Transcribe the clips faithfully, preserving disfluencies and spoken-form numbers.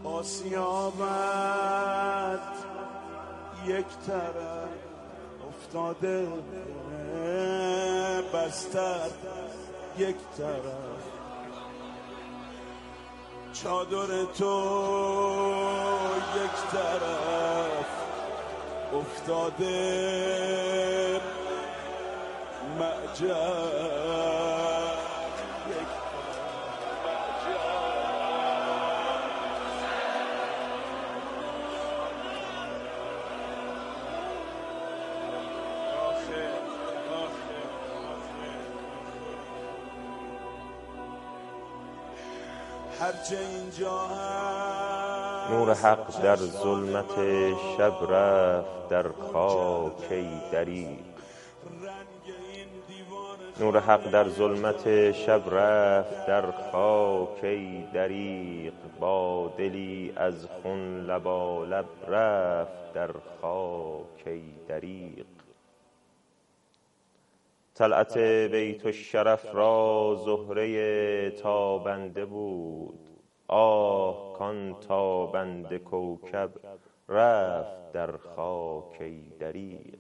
آسیابت یک طرف افتاده بستر یک طرف چادر تو یک طرف افتاده معجر هرچه اینجا هست نور حق در ظلمت شب رفت در خاک دریغ. نور حق در ظلمت شب رفت در خاک دریغ. با دلی از خون لبالب رفت در خاک دریغ. طلعت بیت الشرف را زهره تابنده بود. آه کان تابنده کوکب رفت در خاک دریغ.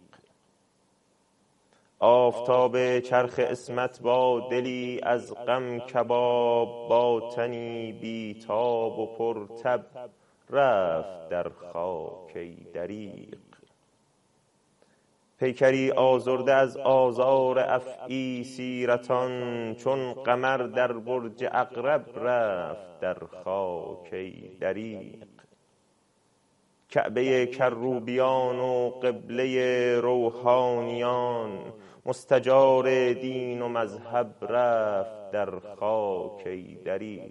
آفتاب چرخ عصمت با دلی از غم کباب، با تنی بی تاب و پرتب رفت در خاک دریغ. پیکری آزرده از آزار افعی سیرتان، چون قمر در برج عقرب رفت در خاک دریغ. کعبه کروبیان و قبله روحانیان، مستجار دین و مذهب رفت در خاک دریغ.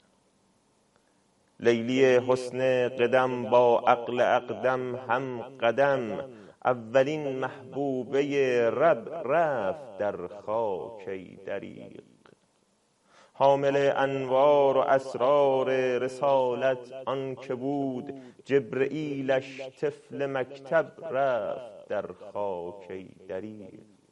لیلی حسن قدم با عقل اقدم هم قدم، اولین محبوبه رب رفت در خاک دریغ. حامل انوار و اسرار رسالت آن که بود، جبرئیلش طفل مکتب رفت در خاک دریغ.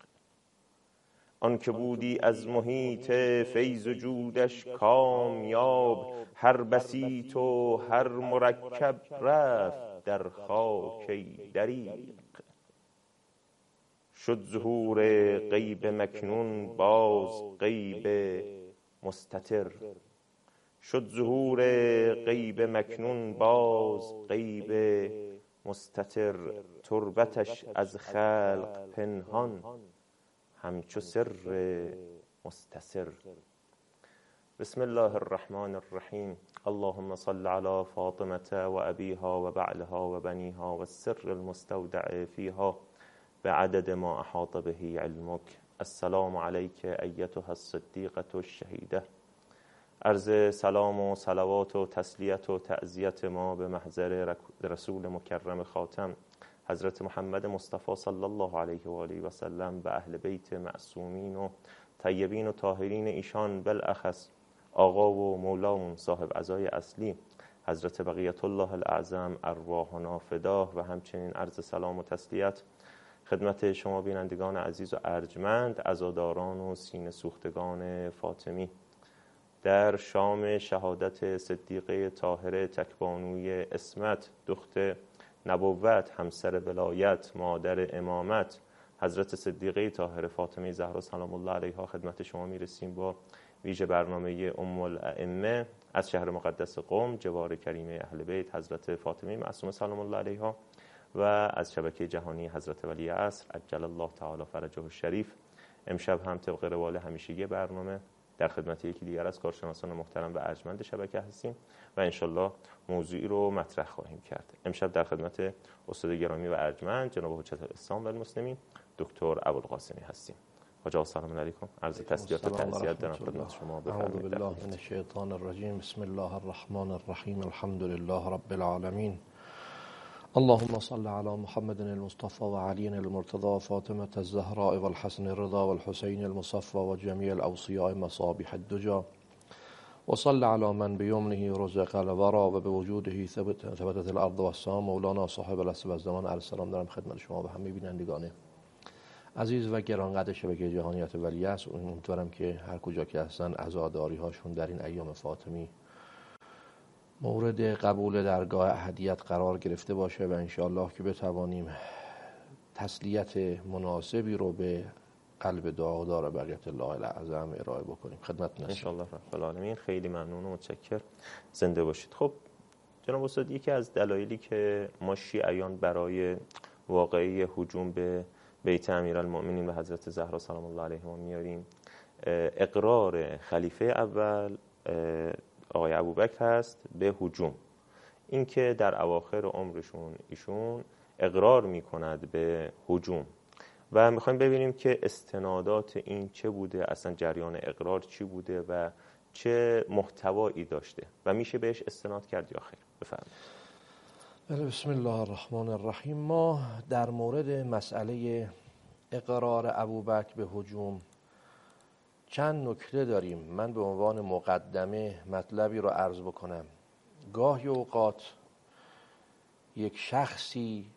آن که بودی از محیط فیض و جودش کامیاب، هر بسیط و هر مرکب رفت در خاک دریغ. شد ظهور غیب مکنون باز غیب مستتر. شد ظهور غیب مکنون باز غیب مستتر. تربتش از خلق پنهان همچو سر مستسر. بسم الله الرحمن الرحیم. اللهم صل علی فاطمة و ابیها و بعلها و بنیها و السر المستودع فیها بعدد ما احاط به علمک. السلام علیک ایتها الصدیقة الشهیده. عرض سلام و صلوات و تسلیت و تعزیت ما به محضر رسول مکرم خاتم حضرت محمد مصطفی صلی الله علیه و آله و سلم، به اهل بیت معصومین و طیبین و طاهرین ایشان، بالاخص آقا و مولامون صاحب عزای اصلی حضرت بقیت الله الاعظم ارواحنا فداه، و همچنین عرض سلام و تسلیت خدمت شما بینندگان عزیز و ارجمند، عزاداران و سینه سوختگان فاطمی در شام شهادت صدیقه طاهره تکبانوی عصمت، دخت نبوت، همسر ولایت، مادر امامت، حضرت صدیقه طاهره فاطمه زهرا سلام الله علیها خدمت شما میرسیم با ویژه برنامه ام الائمه از شهر مقدس قم، جوار کریمه اهل بیت حضرت فاطمه معصومه سلام الله علیها، و از شبکه جهانی حضرت ولی عصر عجل الله تعالی فرجه الشریف. امشب هم طبق روال همیشگی برنامه در خدمت یکی دیگر از کارشناسان محترم و ارجمند شبکه هستیم و انشالله موضوعی رو مطرح خواهیم کرد. امشب در خدمت استاد گرامی و ارجمند جناب حجت الاسلام و المسلمین دکتر ابوالقاسمی هستیم. حاج آقا سلام علیکم. عرض تسلیت و تعزیت دارم خدمت شما. اعوذ بالله من الشیطان الرجیم. بسم الله الرحمن الرحیم. الحمد لله رب العالمین. اللهم صل على محمد المصطفى وعلي المرتضى فاطمة الزهراء والحسن الرضا والحسين المصفى وجميع الأوصياء مصابيح الدجى، وصل على من بيمنه رزق الورى وبوجوده ثبتت الارض والسماء مولانا صاحب العصر والزمان. عرض سلام دارم خدمت شما و همه بینندگان عزیز و گرانقدر شبکه جهانیت ولی عصر. امیدوارم که هر کجا که هستن عزاداری هاشون در این ایام فاطمی مورد قبول درگاه احدیت قرار گرفته باشه و انشاءالله که بتوانیم تسلیت مناسبی رو به قلب دعادار بقیت الله الاعظم ارائه بکنیم. خدمت نشید. انشاءالله رب العالمین. خیلی ممنون و متشکر. زنده باشید. خب جناب استاد، یکی از دلایلی که ما شیعیان برای واقعی هجوم به بیت امیرالمؤمنین و حضرت زهرا سلام الله علیها میاریم، اقرار خلیفه اول آقای ابوبکر هست به هجوم. این که در اواخر عمرشون ایشون اقرار میکند به هجوم و میخوایم ببینیم که استنادات این چه بوده، اصلا جریان اقرار چی بوده و چه محتوایی داشته و میشه بهش استناد کرد یا خیر؟ بفرمایید. بله، بسم الله الرحمن الرحیم. ما در مورد مسئله اقرار ابوبکر به هجوم چند نکته داریم. من به عنوان مقدمه مطلبی رو عرض بکنم. گاهی اوقات یک شخصی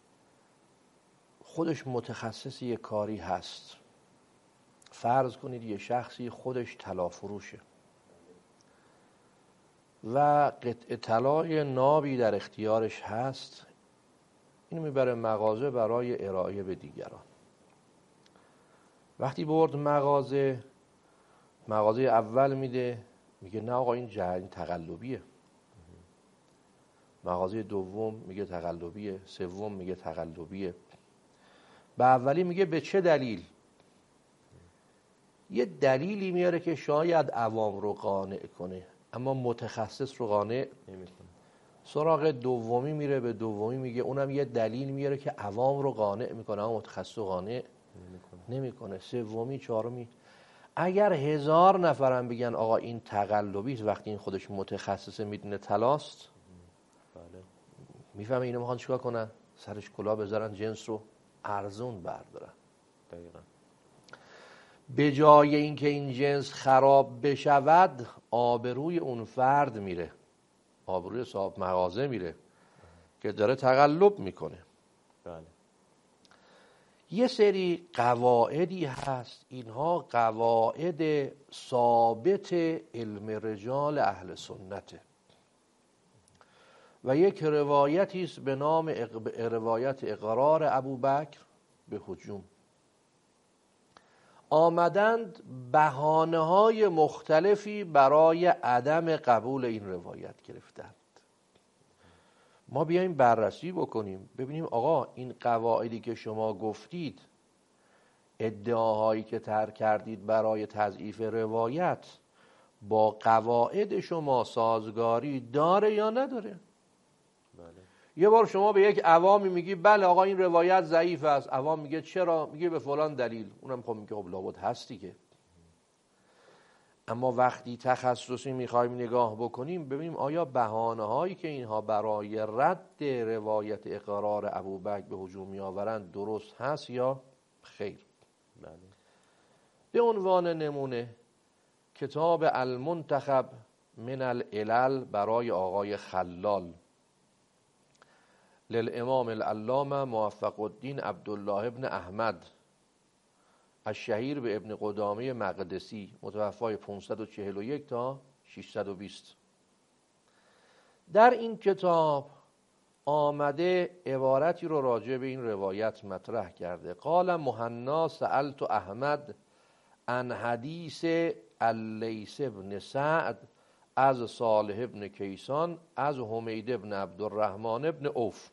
خودش متخصص یک کاری هست، فرض کنید یه شخصی خودش طلا فروشه و قطعه طلای نابی در اختیارش هست، اینو میبره مغازه برای ارائه به دیگران. وقتی برد مغازه، مغازه اول میده، میگه نه آقا این جهل تقلبیه. مغازه دوم میگه تقلبیه، سوم میگه تقلبیه. به اولی میگه به چه دلیل؟ یه دلیلی میاره که شاید عوام رو قانع کنه اما متخصص رو قانع نمیکنه. سراغ دومی میره، به دومی میگه، اونم یه دلیل میاره که عوام رو قانع میکنه اما متخصص رو قانع نمیکنه. سومی، چهارمی. اگر هزار نفرم بگن آقا این تقلبی است، وقتی این خودش متخصصه میدونه طلاست، بله، میفهمه اینو میخوان چیکار کنن؟ سرش کلاه بذارن، جنس رو ارزون بردارن. دقیقاً. به جای اینکه این جنس خراب بشود، آبروی اون فرد میره، آبروی صاحب مغازه میره که داره تقلب میکنه. بله. یه سری قواعدی هست، اینها قواعد ثابت علم رجال اهل سنته و یک روایتی است به نام روایت اقرار ابوبکر به هجوم. آمدند بهانه‌های مختلفی برای عدم قبول این روایت گرفتند. ما بیایم بررسی بکنیم ببینیم آقا این قواعدی که شما گفتید، ادعاهایی که طرح کردید برای تضعیف روایت، با قواعد شما سازگاری داره یا نداره؟ بله. یه بار شما به یک عوامی میگی بله آقا این روایت ضعیف است، عوام میگه چرا؟ میگه به فلان دلیل. اونم خب میگه خب لابد هستی که. اما وقتی تخصصی میخوایم نگاه بکنیم ببینیم آیا بهانه هایی که اینها برای رد روایت اقرار ابوبکر به هجوم میآورند درست هست یا خیر؟ بله. به عنوان نمونه کتاب المنتخب من العلل برای آقای خلال للامام العلامه موفق الدین عبدالله ابن احمد الشهیر به ابن قدامه مقدسی، متوفای پانصد و چهل و یک تا ششصد و بیست. در این کتاب آمده عبارتی رو راجع به این روایت مطرح کرده. قال مهنا سألت احمد عن حدیث اللیث بن سعد از صالح ابن کیسان از حمید ابن عبدالرحمن ابن عوف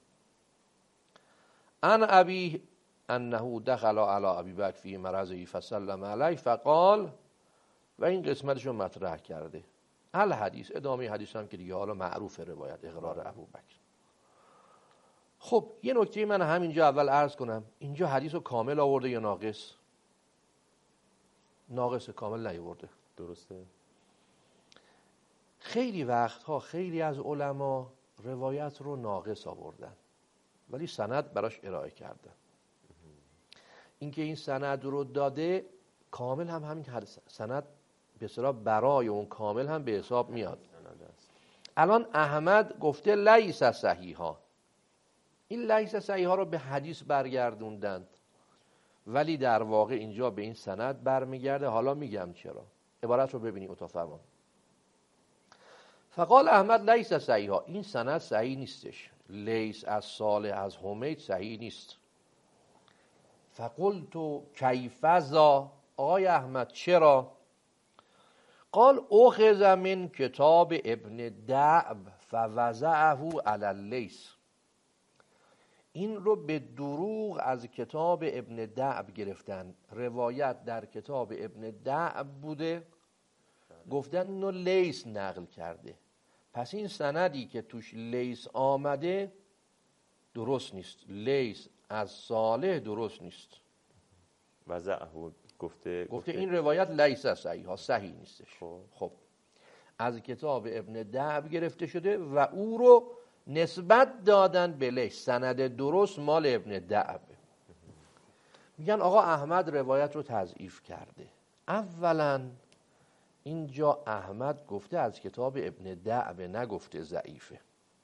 عن ابی انه دخل علی ابی بکر فی مرضه فسلم علیه فقال، و این قسمتش رو مطرح کرده. الحدیث، ادامه حدیث هم که دیگه حالا معروف روایت اقرار ابوبکر. خب یه نکته من همینجا اول عرض کنم، اینجا حدیث رو کامل آورده یا ناقص؟ ناقص، کامل نیاورده. درسته. خیلی وقتها خیلی از علما روایت رو ناقص آوردن ولی سند براش ارائه کردن. اینکه این سند رو داده کامل هم همین سند به اصطلاح برای اون کامل هم به حساب میاد. الان احمد گفته لیس صحیحا، این لیس صحیحا رو به حدیث برگردوندند ولی در واقع اینجا به این سند برمیگرده. حالا میگم چرا. عبارت رو ببینید اتفاقا. فقال احمد لیس صحیحا، این سند صحیح نیستش. لیس از صالح از حمید صحیح نیست. فقلت کیف ذا، آقای احمد چرا؟ قال اخذ من کتاب ابن دعب فوضعه علی اللیث، این رو به دروغ از کتاب ابن دعب گرفتن. روایت در کتاب ابن دعب بوده، گفتن اینو لیث نقل کرده، پس این سندی که توش لیث آمده درست نیست. لیث از صالح درست نیست. وضعه گفته گفته این روایت لیث صحیح ها، صحیح نیستش. خب. خب از کتاب ابن دعب گرفته شده و او رو نسبت دادن به لیث. سند درست مال ابن دعب. میگن آقا احمد روایت رو تضعیف کرده. اولا اینجا احمد گفته از کتاب ابن دعب، نگفته ضعیفه،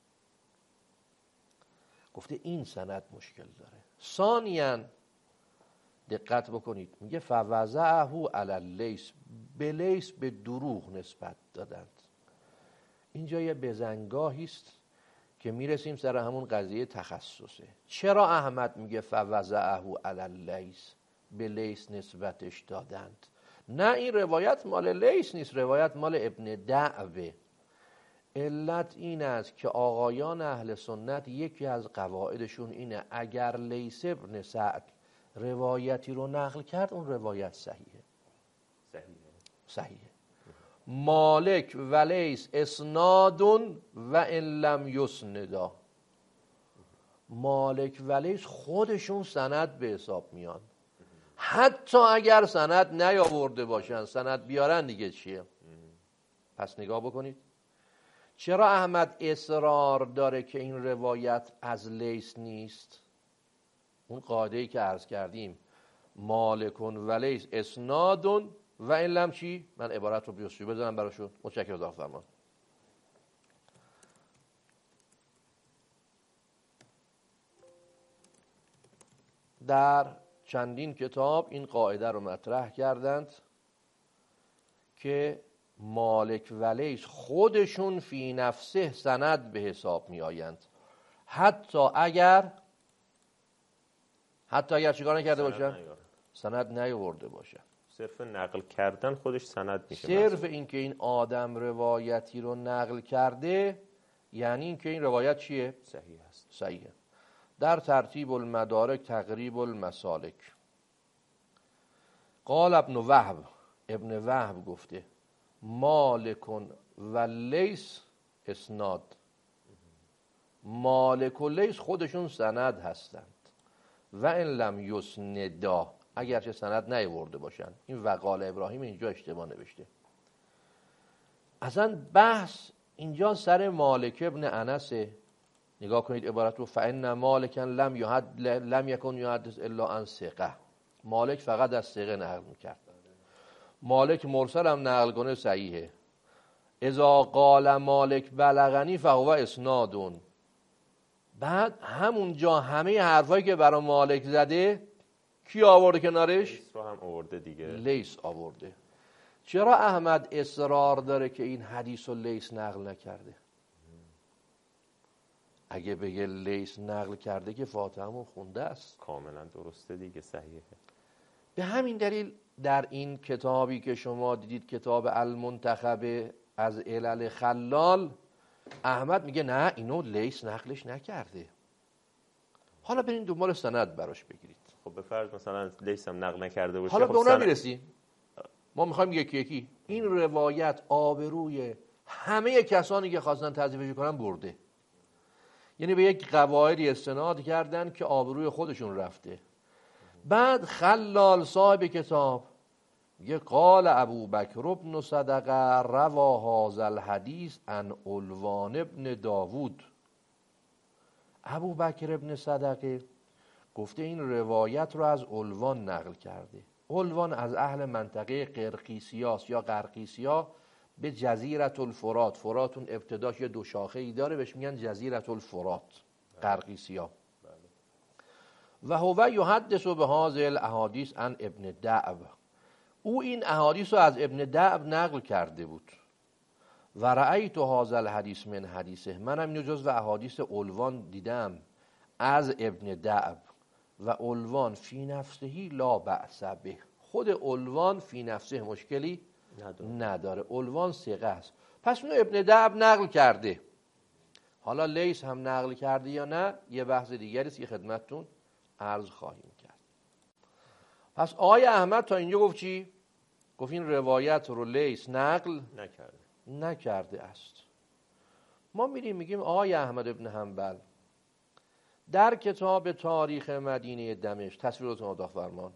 گفته این سند مشکل داره. ثانیاً دقت بکنید، میگه فوضعه علی اللیث، به لیث به دروغ نسبت دادند. اینجا یه بزنگاهی است که میرسیم سر همون قضیه تخصصه. چرا احمد میگه فوضعه علی اللیث، به لیث نسبتش دادند؟ نه این روایت مال لیث نیست، روایت مال ابن دعبه. علت این است که آقایان اهل سنت یکی از قواعدشون اینه اگر لیث ابن سعد روایتی رو نقل کرد اون روایت صحیحه. صحیحه صحیحه. مالک و لیث اسناد و ان لم یسندا، مالک و لیث خودشون سند به حساب میان، حتی اگر سند نیاورده باشن، سند بیارن دیگه چیه؟ پس نگاه بکنید چرا احمد اصرار داره که این روایت از لیث نیست؟ اون قاعده‌ای که عرض کردیم مالک و لیث اسناد و این لم چی؟ من عبارت رو بیوستی بزنم براشون. متشکرم دکتر فرمان. در چندین کتاب این قاعده رو مطرح کردند که مالک و لیث خودشون فی نفسه سند به حساب می آیند، حتی اگر حتی اگر چیکار نکرده باشن؟ سند نیاورده باشن. صرف نقل کردن خودش سند میشه. صرف این که این آدم روایتی رو نقل کرده یعنی این که این روایت چیه؟ صحیح است. صحیحه. در ترتیب المدارک تقریب المسالک قال ابن وهب، ابن وهب گفته مالک و لیث اسناد، مالک و لیث خودشون سند هستند و ان لم یسندا، اگرچه سند نیاورده باشن. این وقال ابراهیم اینجا اشتباه نوشته. اصلا بحث اینجا سر مالک ابن انس. نگاه کنید عبارت رو، فان مالکا لم یحد لم یکن یحدث الا عن ثقه، مالک فقط از ثقه نقل میکرد. مالک مرسل هم نقل کنه صحیحه. اذا قال مالک بلغنی فهو اسنادون. بعد همونجا همه حرفایی که برای مالک زده کی آورده کنارش؟ لیث رو هم آورده دیگه. لیث آورده. چرا احمد اصرار داره که این حدیث رو لیث نقل نکرده؟ اگه بگه لیث نقل کرده که فاتحه‌مون خونده است. کاملا درسته دیگه، صحیحه. به همین دلیل در این کتابی که شما دیدید کتاب المنتخب از علل خلال، احمد میگه نه اینو لیث نقلش نکرده. حالا برین دنبال سند براش بگیرید. خب به فرض مثلا لیث هم نقل نکرده باشه، حالا خب به اونم سند... میرسیم. ما میخوایم یکی یکی این روایت آبروی همه کسانی که خواستن تضعیفش کنن برده. یعنی به یک قواعدی استناد کردن که آبروی خودشون رفته. بعد خلال صاحب کتاب یه قال ابو بکر ابن صدقه روا هذا الحدیث عن علوان ابن داوود. ابو بکر ابن صدقه گفته این روایت رو از علوان نقل کرده. علوان از اهل منطقه قرقیسیاست یا قرقیسیا، به جزیرة الفرات. فرات اون ابتداش یه دو شاخه ای داره، بهش میگن جزیرة الفرات، قرقیسیا. و هو یحدث به هذه الاحادیث عن ابن دعب. او این احادیث رو از ابن دعب نقل کرده بود. و رأیت هذا الحدیث من حدیثه، منم اینو جز و احادیث عنوان دیدم از ابن دعب و عنوان فی نفسهی لا بأس به، خود عنوان فی نفسه مشکلی نداره, نداره. عنوان ثقه است. پس اون ابن دعب نقل کرده. حالا لیث هم نقل کرده یا نه یه بحث دیگری است که خدمتتون عرض خواهیم کرد. پس آقای احمد تا اینجا گفت چی؟ گفت این روایت رو لیث نقل نکرده نکرده است. ما میریم میگیم آقای احمد ابن حنبل در کتاب تاریخ مدینه دمشق، تصویرتون اتاق فرمان،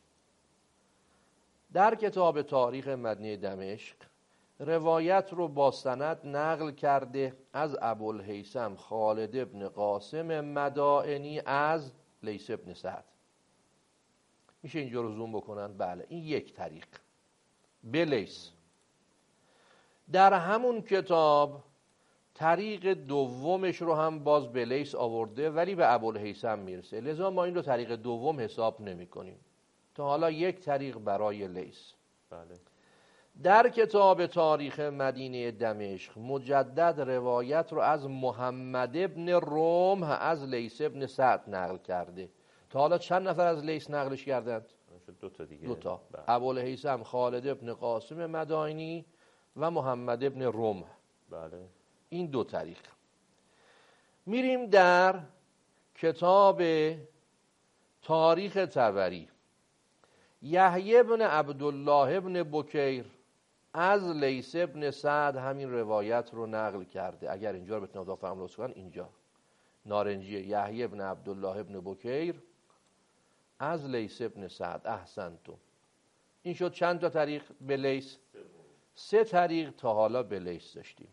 در کتاب تاریخ مدینه دمشق روایت رو با سند نقل کرده از ابوالهیثم خالد ابن قاسم مدائنی از لیث ابن سعد. میشه اینجا رو زوم بکنن؟ بله، این یک طریق به لیث. در همون کتاب طریق دومش رو هم باز به لیث آورده ولی به ابوالهیثم میرسه، لذا ما این رو طریق دوم حساب نمی کنیم. تا حالا یک طریق برای لیث. بله. در کتاب تاریخ مدینه دمشق مجدد روایت رو از محمد ابن رمح از لیث ابن سعد نقل کرده. تا حالا چند نفر از لیث نقلش کردند؟ دو تا دیگه. دو تا. ابوالهیثم خالد ابن قاسم مدائنی و محمد ابن رمح. بله. این دو طریق. میریم در کتاب تاریخ طبری، یحیی بن عبدالله ابن بکیر از لیث ابن سعد همین روایت رو نقل کرده. اگر اینجا رو بتونم فهم لطف کنن، اینجا نارنجی یحیی ابن عبدالله ابن بکیر از لیث ابن سعد. احسنتم. این شد چند تا طریق به لیث؟ سه طریق تا حالا به لیث داشتیم.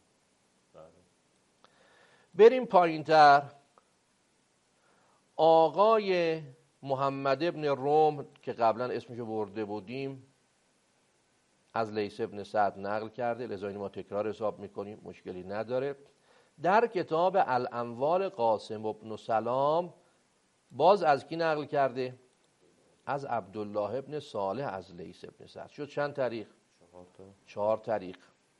بریم پایینتر. آقای محمد ابن رمح که قبلا اسمشو برده بودیم از لیث ابن سعد نقل کرده، لذا این ما تکرار حساب میکنیم، مشکلی نداره. در کتاب الانوار قاسم ابن سلام باز از کی نقل کرده؟ از عبدالله ابن صالح از لیث ابن سعد. شد چند طریق؟ چهار تا. چهار طریق.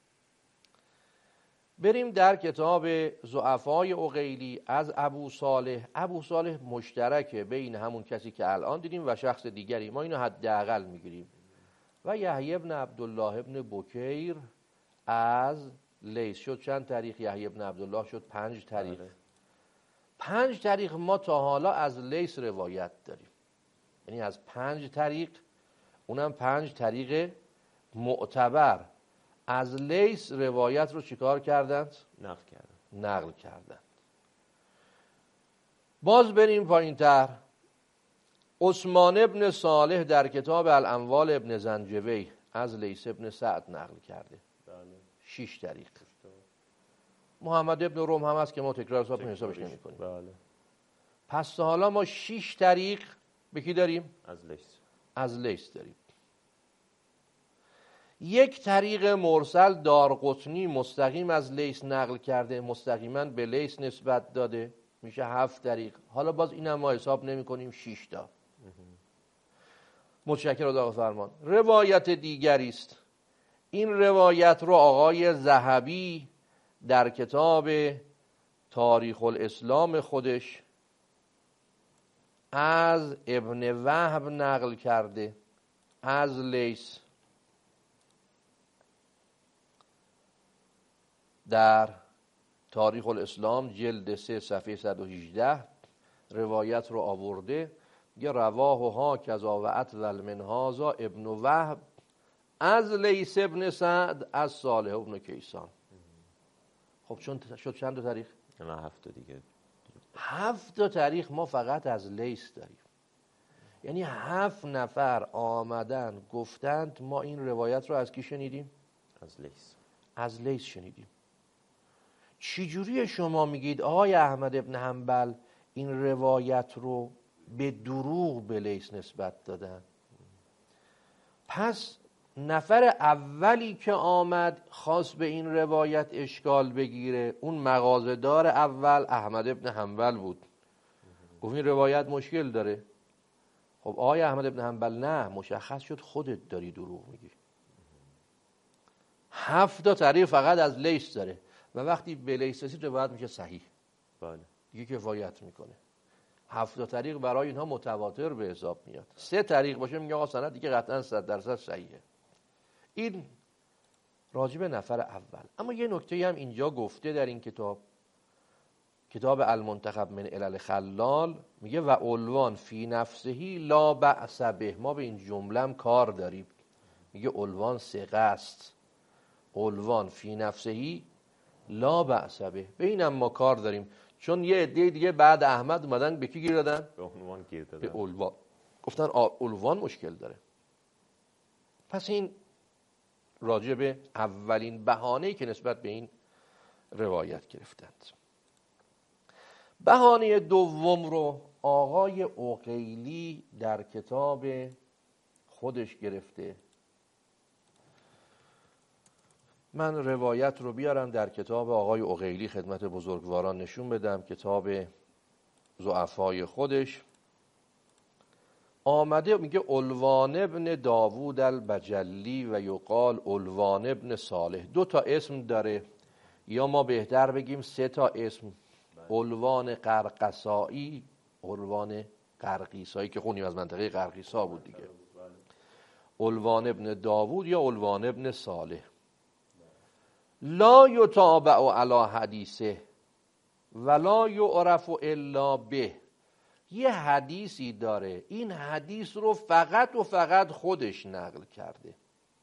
بریم در کتاب ضعفای عقیلی از ابو صالح. ابو صالح مشترکه بین همون کسی که الان دیدیم و شخص دیگری، ما اینو حداقل میگیریم. و یحیی ابن عبدالله ابن بکیر از لیث. شد چند طریق؟ یحیی ابن عبدالله شد پنج طریق. بله. پنج طریق ما تا حالا از لیث روایت داریم، یعنی از پنج طریق، اونم پنج طریق معتبر از لیث روایت رو چیکار کردند؟ نقل کردند. نقل کردند. باز بریم پایینتر. عثمان ابن صالح در کتاب الاموال ابن زنجوی از لیث ابن سعد نقل کرده. بله. شش طریق. محمد ابن رمح هم هست که ما تکرار حساب حسابش نمی کنیم. بله. پس حالا ما شش طریق به کی داریم؟ از لیث. از لیث داریم. یک طریق مرسل دارقطنی مستقیم از لیث نقل کرده، مستقیما به لیث نسبت داده، میشه هفت طریق. حالا باز اینم ما حساب نمی کنیم، شش تا. متشکرم آقا فرمان. روایت دیگری است. این روایت رو آقای ذهبی در کتاب تاریخ الاسلام خودش از ابن وهب نقل کرده از لیث. در تاریخ الاسلام جلد سه صفحه صد و هجده روایت رو آورده، یه رواه ها کذا و اتول من هذا ابن وهب از لیث ابن سعد از صالح ابن کیسان. خب چون شد چند تا تاریخ؟ نه هفت دیگه. هفت تا تاریخ ما فقط از لیث داریم. یعنی هفت نفر آمدن گفتند ما این روایت رو از کی شنیدیم؟ از لیث. از لیث شنیدیم. چجوری شما میگید آقای احمد ابن حنبل این روایت رو به دروغ به لیث نسبت دادن؟ پس نفر اولی که آمد خواست به این روایت اشکال بگیره، اون مغازه‌دار اول احمد ابن حنبل بود. گفت این روایت مشکل داره. خب آقای احمد ابن حنبل نه، مشخص شد خودت داری دروغ میگی. هفت تا طریق فقط از لیث داره و وقتی به لیث رسید روایت میشه صحیح. بله. دیگه کفایت میکنه. هفت تا طریق برای اینها متواتر به حساب میاد. سه طریق باشه میگه آقا سند دیگه قطعا صد درصد صحیحه. این راجب نفر اول. اما یه نکته هم اینجا گفته در این کتاب، کتاب المنتخب من علل خلال، میگه و عنوان فی نفسهی لا بأس به. ما به این جمله هم کار داریم. میگه عنوان ثقه است، عنوان فی نفسهی لا بأس به. به اینم ما کار داریم، چون یه عده دیگه بعد احمد اومدن به کی گیر دادن؟ به عنوان گیر دادن. به عنوان. گفتن عنوان مشکل داره. پس این راجع به اولین بهانه‌ای که نسبت به این روایت گرفتند. بهانه دوم رو آقای عقیلی در کتاب خودش گرفته. من روایت رو بیارم در کتاب آقای عقیلی خدمت بزرگواران نشون بدم. کتاب ضعفای خودش آمده میگه علوان ابن داوود البجلی و یقال علوان ابن صالح. دو تا اسم داره، یا ما بهتر بگیم سه تا اسم. علوان قرقسایی، علوان قرقیسایی که خونیم از منطقه قرقیسا بود دیگه، علوان ابن داوود یا علوان ابن صالح. لا یتابع علی حدیثه ولا یعرف الا به. یه حدیثی داره، این حدیث رو فقط و فقط خودش نقل کرده،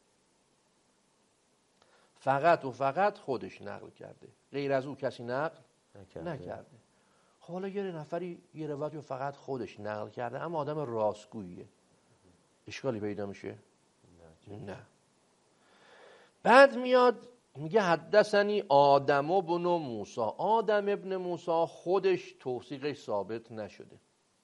فقط و فقط خودش نقل کرده، غیر از او کسی نقل نکرده, نکرده. خب حالا یه نفری یه روایت رو فقط خودش نقل کرده اما آدم راستگوییه، اشکالی پیدا میشه؟ نه, نه. بعد میاد میگه حدثنی آدم ابن موسی. آدم ابن موسی خودش توثیقش ثابت نشده.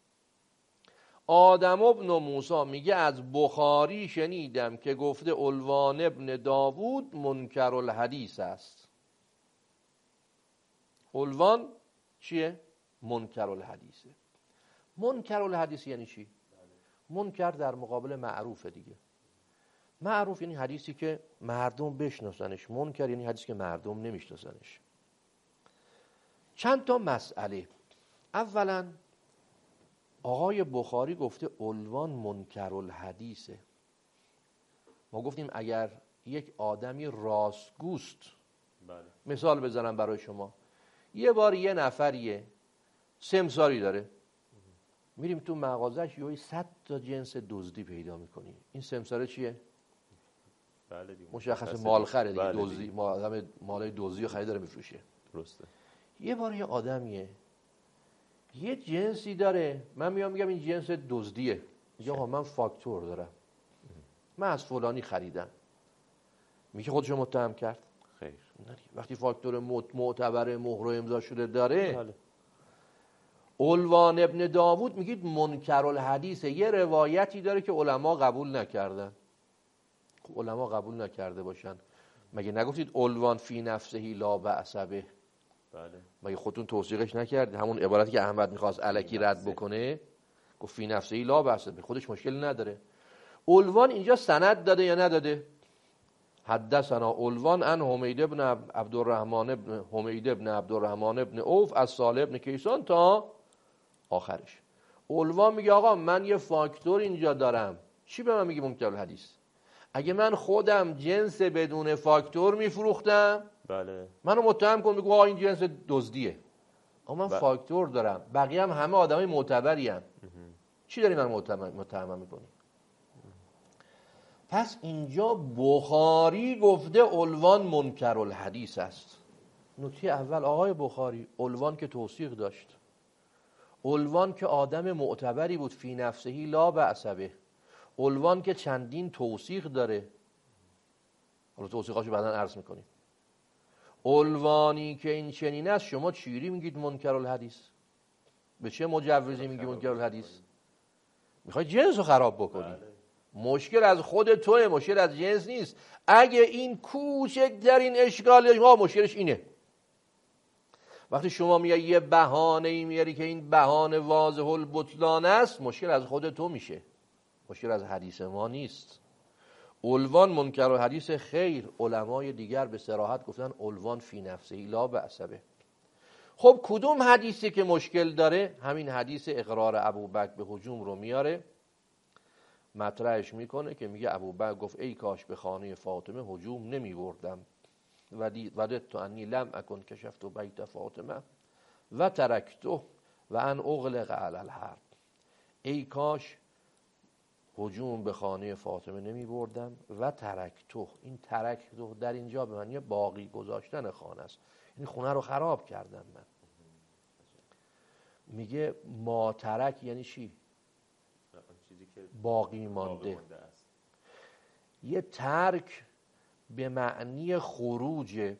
آدم ابن موسی میگه از بخاری شنیدم که گفته علوان ابن داوود منکر الحدیث است. علوان چیه؟ منکر الحدیثه. منکر الحدیث یعنی چی؟ منکر در مقابل معروفه دیگه. معروف یعنی حدیثی که مردم بشناسنش، منکر یعنی حدیثی که مردم نمیشناسنش. چند تا مسئله. اولا آقای بخاری گفته عنوان منکر الحدیثه. ما گفتیم اگر یک آدمی راستگوست، بله. مثال بزنم برای شما، یه بار یه نفریه سمساری داره، میریم تو مغازش یه صد تا جنس دزدی پیدا میکنی. این سمساره چیه؟ بله دیگه. مشخص مالخره دیگه. بله دزدی، ما آدم مالای دزدی رو خرید داره میفروشه. درسته. یه بار یه آدمیه یه جنسی داره، من میام میگم این جنس دزدیه، میگه ها من فاکتور دارم، من از فلانی خریدم، میگه خودشو متهم کرد؟ خیر. وقتی فاکتور معتبر مهر و امضا شده داره. بله. علوان ابن داوود میگید منکر الحدیث، یه روایتی داره که علما قبول نکردن. خب علما قبول نکرده باشن مگه نگفتید علوان فی نفسهی لا بأس به؟ بله. مگه خودتون توثیقش نکرد؟ همون عبارتی که احمد میخواست الکی رد بکنه، گفت فی نفسهی لا بأس به، خودش مشکل نداره. علوان اینجا سند داده یا نداده؟ حدثنا علوان ان حمید ابن عبدالرحمن ابن حمید ابن عبدالرحمن ابن عوف از صالح ابن کیسان تا آخرش. علوان میگه آقا من یه فاکتور اینجا دارم. چی به من میگه منکر الحدیث؟ اگه من خودم جنس بدون فاکتور میفروختم، بله، منو متهم کن، بگو آقا این جنس دزدیه. اما من ب... فاکتور دارم، بقیه هم همه آدمای معتبری ام. چی داری من متهم متهم میکنی؟ پس اینجا بخاری گفته علوان منکر الحدیث است. نکته اول آقای بخاری علوان که توثیق داشت، علوان که آدم معتبری بود، فی نفسهی لا بأس به، علوان که چندین توثیق داره، حالا توثیقاشو بعداً عرض میکنیم. علوانی که این چنین است شما چیری میگید منکر الحدیث؟ به چه مجوزی میگی منکر الحدیث؟ میخوای جنس رو خراب بکنی. بله. مشکل از خود توه، مشکل از جنس نیست. اگه این کوچکترین اشکالی ما مشکلش اینه، وقتی شما میای یه بهانه ای میاری که این بهانه واضح البطلان است، مشکل از خود تو میشه، مشکل از حدیث ما نیست. عنوان منکر و حدیث خیر، علمای دیگر به صراحت گفتن عنوان فی نفسه لا بأس به. خب کدوم حدیثی که مشکل داره؟ همین حدیث اقرار ابوبکر به هجوم رو میاره مطرحش میکنه که میگه ابوبکر گفت ای کاش به خانه فاطمه هجوم نمیبردم وددت انی لم اکن کشفت بیت فاطمه و ترکته و ان اغلق علی الحرب. ای کاش هجوم به خانه فاطمه نمی بردم و ترکته. این ترکته در اینجا به معنی باقی گذاشتن خانه است، این خونه رو خراب کردم من. میگه ما ترک یعنی چی؟ باقی مانده. یه ترک به معنی خروجه،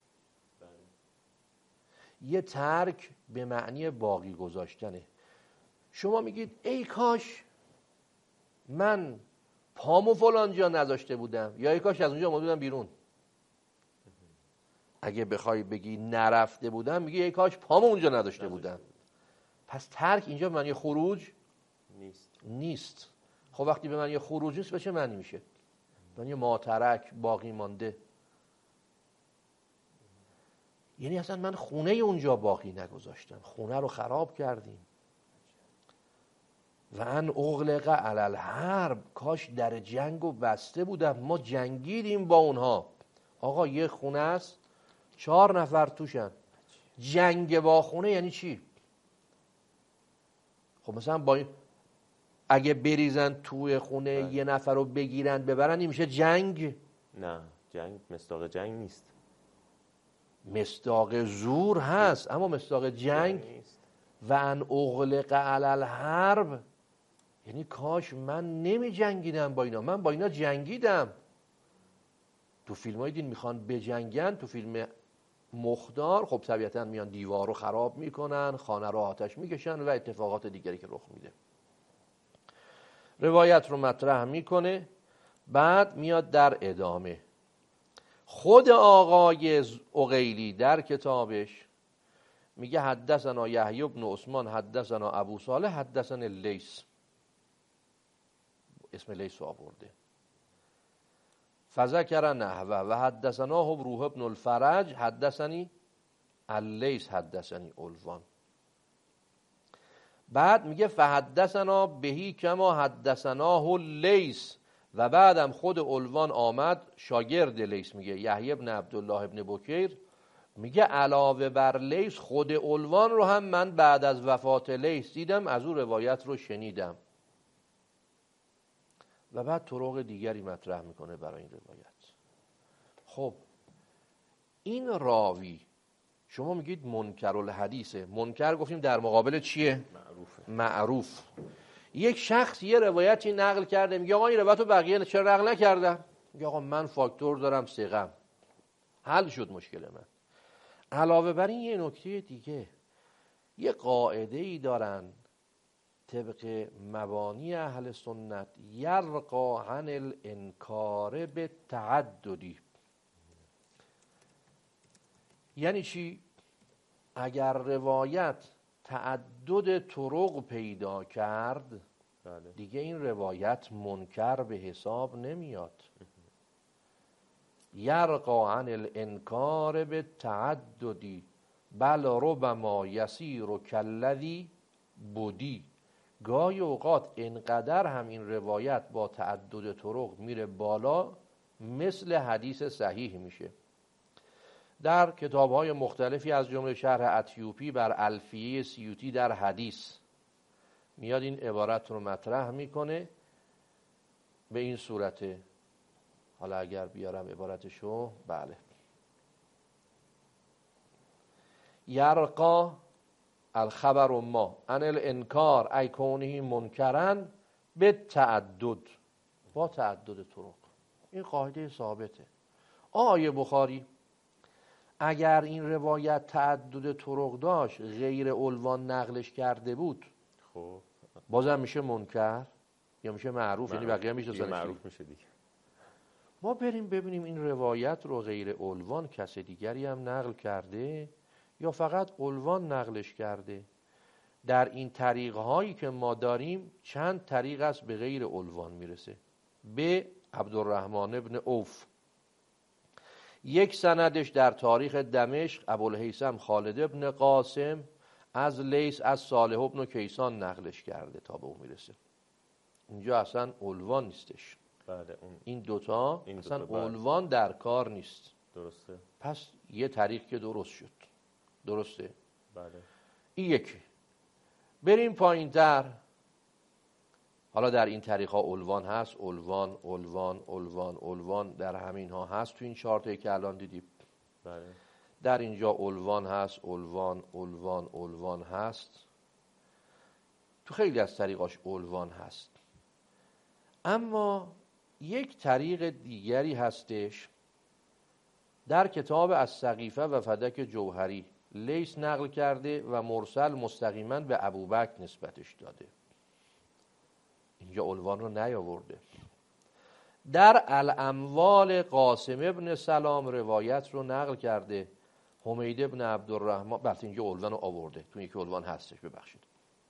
یه ترک به معنی باقی گذاشتنه. شما میگید ای کاش من پامو فلان جا نذاشته بودم، یا ای کاش از اونجا اومده بودم بیرون. اگه بخوای بگی نرفته بودم، میگی ای کاش پامو اونجا نذاشته بودم. پس ترک اینجا به معنی خروج نیست. نیست. خب وقتی به معنی خروج نیست به چه معنی میشه؟ به معنی ما ترک، باقی مانده. یعنی اصلا من خونه اونجا باقی نگذاشتم، خونه رو خراب کردیم. و ان اغلق علی الحرب، کاش در جنگو بسته بودم، ما جنگیدیم با اونها. آقا یه خونه است چهار نفر توشن، جنگ با خونه یعنی چی؟ خب مثلا با این اگه بریزن توی خونه بله. یه نفر رو بگیرن ببرن، این میشه جنگ؟ نه، جنگ مصداق جنگ نیست. مصداق زور هست اما مصداق جنگ نیست. و ان اغلق علی الحرب یعنی کاش من نمی جنگیدم با اینا، من با اینا جنگیدم. تو فیلم های دین میخوان بجنگن، تو فیلم مخدار خب طبیعتا میان دیوار رو خراب میکنن، خانه رو آتش میکشن و اتفاقات دیگری که رخ میده. روایت رو مطرح میکنه، بعد میاد در ادامه. خود آقای عقیلی در کتابش میگه حدثنا یحیی بن عثمان حدثنا ابو صالح حدثنا لیث، اسم لیث آورده. فذکر نحوه و حدثناه روح ابن الفرج حدثنی اللیث حدثنی عنوان. بعد میگه فحدثنا بهی کما حدثناه اللیث، و بعدم خود عنوان آمد شاگرد لیث میگه یحیی ابن عبدالله ابن بکیر میگه علاوه بر لیث خود عنوان رو هم من بعد از وفات لیث دیدم، از او روایت رو شنیدم. و بعد طرق دیگری مطرح میکنه برای این روایت. خب این راوی شما میگید منکر الحدیثه. منکر گفتیم در مقابل چیه؟ معروفه. معروف. یک شخص یه روایتی نقل کرده، میگه آقا این روایت رو بقیه چرا نقل نکردن؟ میگه آقا من فاکتور دارم ثقم، حل شد مشکل من. علاوه بر این یه نکته دیگه، یه قاعده ای دارن طبق مبانی اهل سنت، یرقا عن الانکار به تعددی. یعنی چی؟ اگر روایت تعدد طرق پیدا کرد دیگه این روایت منکر به حساب نمیاد. یرقا عن الانکار به تعددی بل ربما یسیر کالذی بودی. گاهی اوقات انقدر هم این روایت با تعدد طرق میره بالا مثل حدیث صحیح میشه. در کتاب‌های مختلفی از جمله شرح اتیوپی بر الفیه سیوطی در حدیث میاد این عبارت رو مطرح میکنه به این صورته. حالا اگر بیارم عبارتشو، بله، یرقا الخبر ما ان الانکار ای کونه منکرن به تعدد، با تعدد طرق. این قاعده ثابته. آیه بخاری اگر این روایت تعدد طرق داشت غیر عنوان نقلش کرده بود، خب بازم میشه منکر یا میشه معروف؟ یعنی بقیه میشه معروف میشه دیگه. ما بریم ببینیم این روایت رو غیر عنوان کس دیگری هم نقل کرده یا فقط عنوان نقلش کرده. در این طریق هایی که ما داریم چند طریق است به غیر عنوان میرسه، به عبدالرحمن ابن عوف. یک سندش در تاریخ دمشق ابوالهیثم خالد ابن قاسم از لیث از صالح ابن کیسان نقلش کرده تا به اون میرسه. اینجا اصلا عنوان نیستش. بله اون این دوتا این اصلا دوتا عنوان در کار نیست. درسته. پس یه طریق که درست شد. درسته؟ بله. این یکی. بریم پایین تر. حالا در این طریق ها عنوان هست، عنوان عنوان عنوان عنوان در همین ها هست تو این چارتایی که الان دیدیم. بله. در اینجا عنوان هست، عنوان عنوان عنوان هست. تو خیلی از طریقاش عنوان هست. اما یک طریق دیگری هستش در کتاب السقیفه و فدک جوهری لیث نقل کرده و مرسل مستقیما به ابوبکر نسبتش داده. اینجا عنوان رو نیاورده. در الاموال قاسم ابن سلام روایت رو نقل کرده. حمید ابن عبدالرحمن، بلکه اینجا عنوان رو آورده، تو یکی عنوان هستش، ببخشید.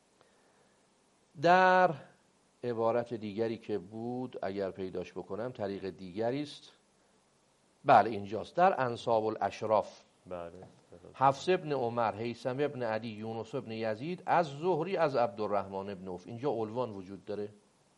در عبارت دیگری که بود اگر پیداش بکنم طریق دیگری است. بله اینجاست، در انساب الاشراف. بله. حفص ابن عمر، هیثم ابن عدی، یونس ابن یزید از زهری از عبدالرحمن ابن عوف. اینجا عنوان وجود داره.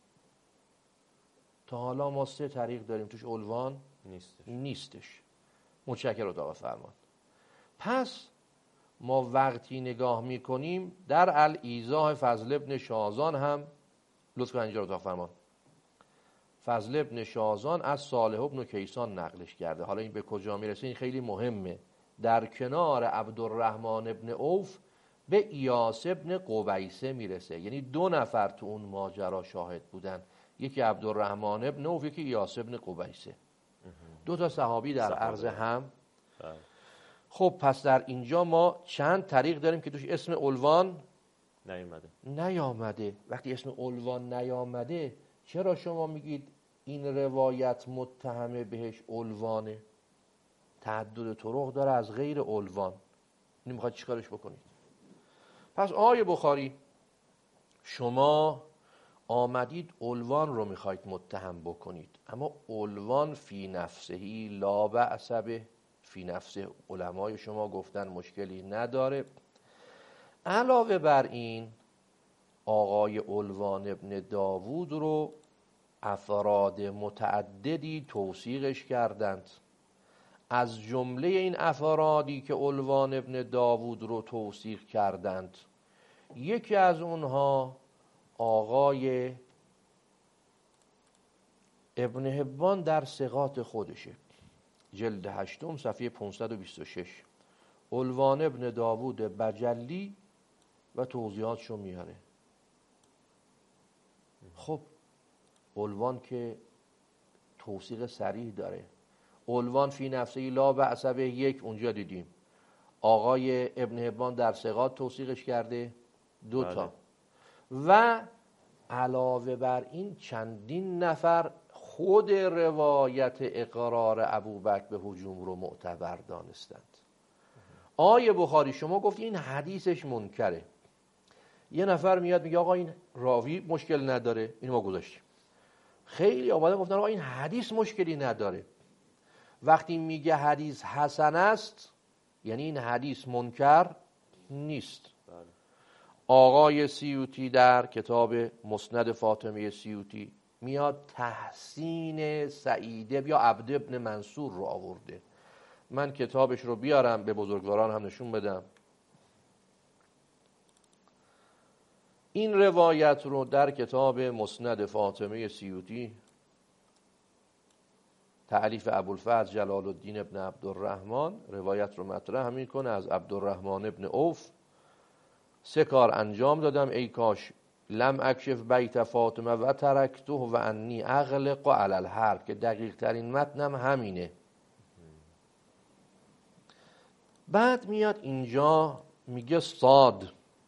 تا حالا ما سه طریق داریم توش عنوان نیستش. نیستش. متشکرم اتاق فرمان. پس ما وقتی نگاه میکنیم در الایضاح فضل ابن شازان هم لطفا اینجا اتاق فرمان، فضل ابن شازان از صالح ابن کیسان نقلش کرده. حالا این به کجا میرسه؟ این خیلی مهمه. در کنار عبدالرحمن ابن عوف به ایاس ابن قبیسه میرسه. یعنی دو نفر تو اون ماجرا شاهد بودن، یکی عبدالرحمن ابن عوف، یکی ایاس ابن قبیسه. دو تا صحابی در عرض هم. بله. خب پس در اینجا ما چند طریق داریم که توش اسم عنوان نیامده. نیامده. وقتی اسم عنوان نیامده چرا شما میگید این روایت متهمه بهش عنوانه؟ تعدد طرق داره از غیر عنوان. این میخواد چیکارش بکنید؟ پس آقای بخاری شما آمدید عنوان رو میخواید متهم بکنید، اما عنوان فی نفسهی لا بأس به، فی نفسه علمای شما گفتن مشکلی نداره. علاوه بر این آقای عنوان ابن داوود رو افراد متعددی توثیقش کردند. از جمله این افرادی که عنوان ابن داوود رو توثیق کردند یکی از اونها آقای ابن حبان در ثقات خودشه، جلد هشتم صفحه پانصد و بیست و شش. عنوان ابن داوود بجلی و توضیحاتشو میاره. خب عنوان که توثیق صریح داره. عنوان فی نفسه لا بأس به یک اونجا دیدیم، آقای ابن حبان در ثقات توثیقش کرده دو تا. بله. و علاوه بر این چندین نفر خود روایت اقرار ابوبکر به هجوم رو معتبر دانستند. آیه بخاری شما گفتی این حدیثش منکره. یه نفر میاد میگه آقا این راوی مشکل نداره، اینو ما گذاشتیم. خیلی آمدن گفتن آقا این حدیث مشکلی نداره. وقتی میگه حدیث حسن است یعنی این حدیث منکر نیست. آقای سیوطی در کتاب مسند فاطمه سیوطی میاد تحسین سعیده یا عبد ابن منصور رو آورده. من کتابش رو بیارم به بزرگواران هم نشون بدم. این روایت رو در کتاب مسند فاطمه سیوطی تألیف ابوالفضل جلال الدین ابن عبدالرحمن روایت رو مطرح میکنه از عبدالرحمن ابن عوف. سه کار انجام دادم ای کاش لم اکشف بیت فاطمه و ترکته و انی اغلق علی الحرب، که دقیق ترین متنم همینه. بعد میاد اینجا میگه صاد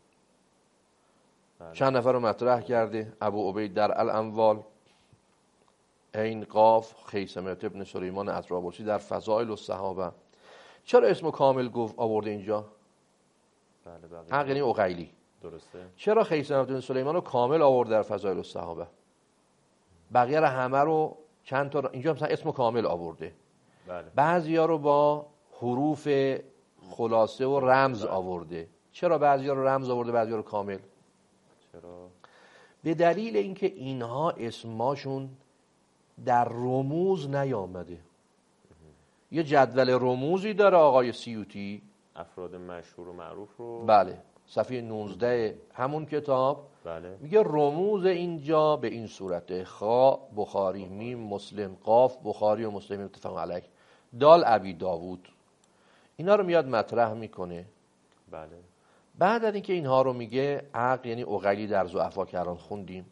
چند نفر رو مطرح کرده. ابو عبید در الاموال، عین قاف خیثمه ابن سلیمان اطرابلسی در فضائل الصحابه. چرا اسمو کامل گفت آورده اینجا؟ بله بله. عقلی عقیلی. درسته. چرا خیثمه ابن سلیمان رو کامل آورده در فضائل الصحابه؟ بقیه رو همه رو چند تا اینجا مثلا اسم کامل آورده، بله. بعضیا رو با حروف خلاصه و رمز آورده. چرا بعضیا رو رمز آورده بعضیا رو کامل؟ چرا؟ به دلیل اینکه اینها اسماشون در رموز نیامده. یه جدول رموزی داره آقای سیوطی، افراد مشهور و معروف رو، بله، صفحه نوزده همون کتاب، بله. میگه رموز اینجا به این صورته: خا بخاری، میم مسلم، قاف بخاری و مسلم متفق علیه، دال ابی داوود. اینا رو میاد مطرح میکنه. بله. بعد از اینکه اینها رو میگه، عقل یعنی اقلی در ضعفا که الان خوندیم،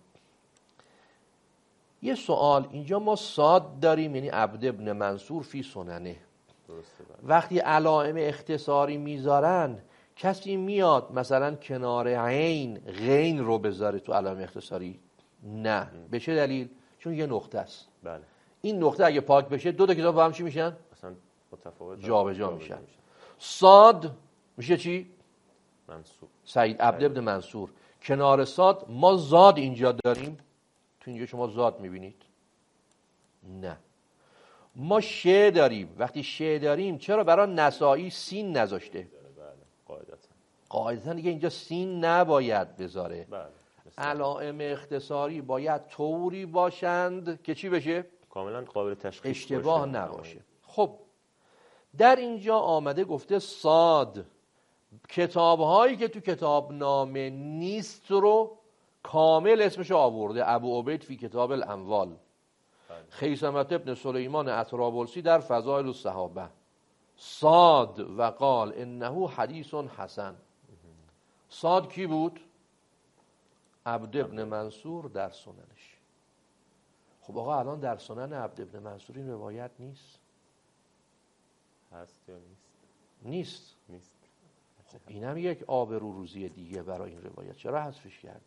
یه سوال اینجا ما صاد داریم، یعنی عبد ابن منصور فی سننه. درسته. بله. وقتی علائم اختصاری میذارن، کسی میاد مثلا کنار عین غین رو بذاره تو علائم اختصاری؟ نه. به چه دلیل؟ چون یه نقطه است. بله. این نقطه اگه پاک بشه دو تا کتاب با هم چی میشن؟ اصلا متفاوت، جابجا میشن. صاد میشه چی؟ منصور. سعید عبد ابن منصور. کنار صاد ما زاد اینجا داریم، تو اینجا شما زاد میبینید؟ نه. ما ش داریم. وقتی ش داریم چرا برای نسائی سین نذاشته؟ بله. قاعدتا قاعدتا دیگه اینجا سین نباید بذاره. بله. علائم اختصاری باید طوری باشند که چی بشه؟ کاملا قابل تشخیص، اشتباه باشه. نباشه. خب در اینجا آمده گفته صاد کتاب‌هایی که تو کتاب نامه نیست رو کامل اسمش آورده. ابو عبید فی کتاب الاموال، خیثمة ابن سلیمان اطرابلسی در فضائل الصحابه، صاد و قال انه حدیث حسن. صاد کی بود؟ عبد ابن منصور در سننش. خب آقا الان در سنن عبد ابن منصور این روایت نیست؟ هست یا نیست؟ نیست. نیست. خب اینم یک آبرو روزی دیگه برای این روایت. چرا حذفش کردید؟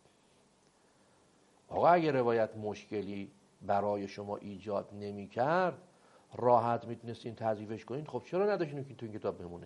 آقا اگه روایت مشکلی برای شما ایجاد نمی کرد، راحت میتونستین تضعیفش کنین، خب چرا نداشتین که تو این کتاب بمونه؟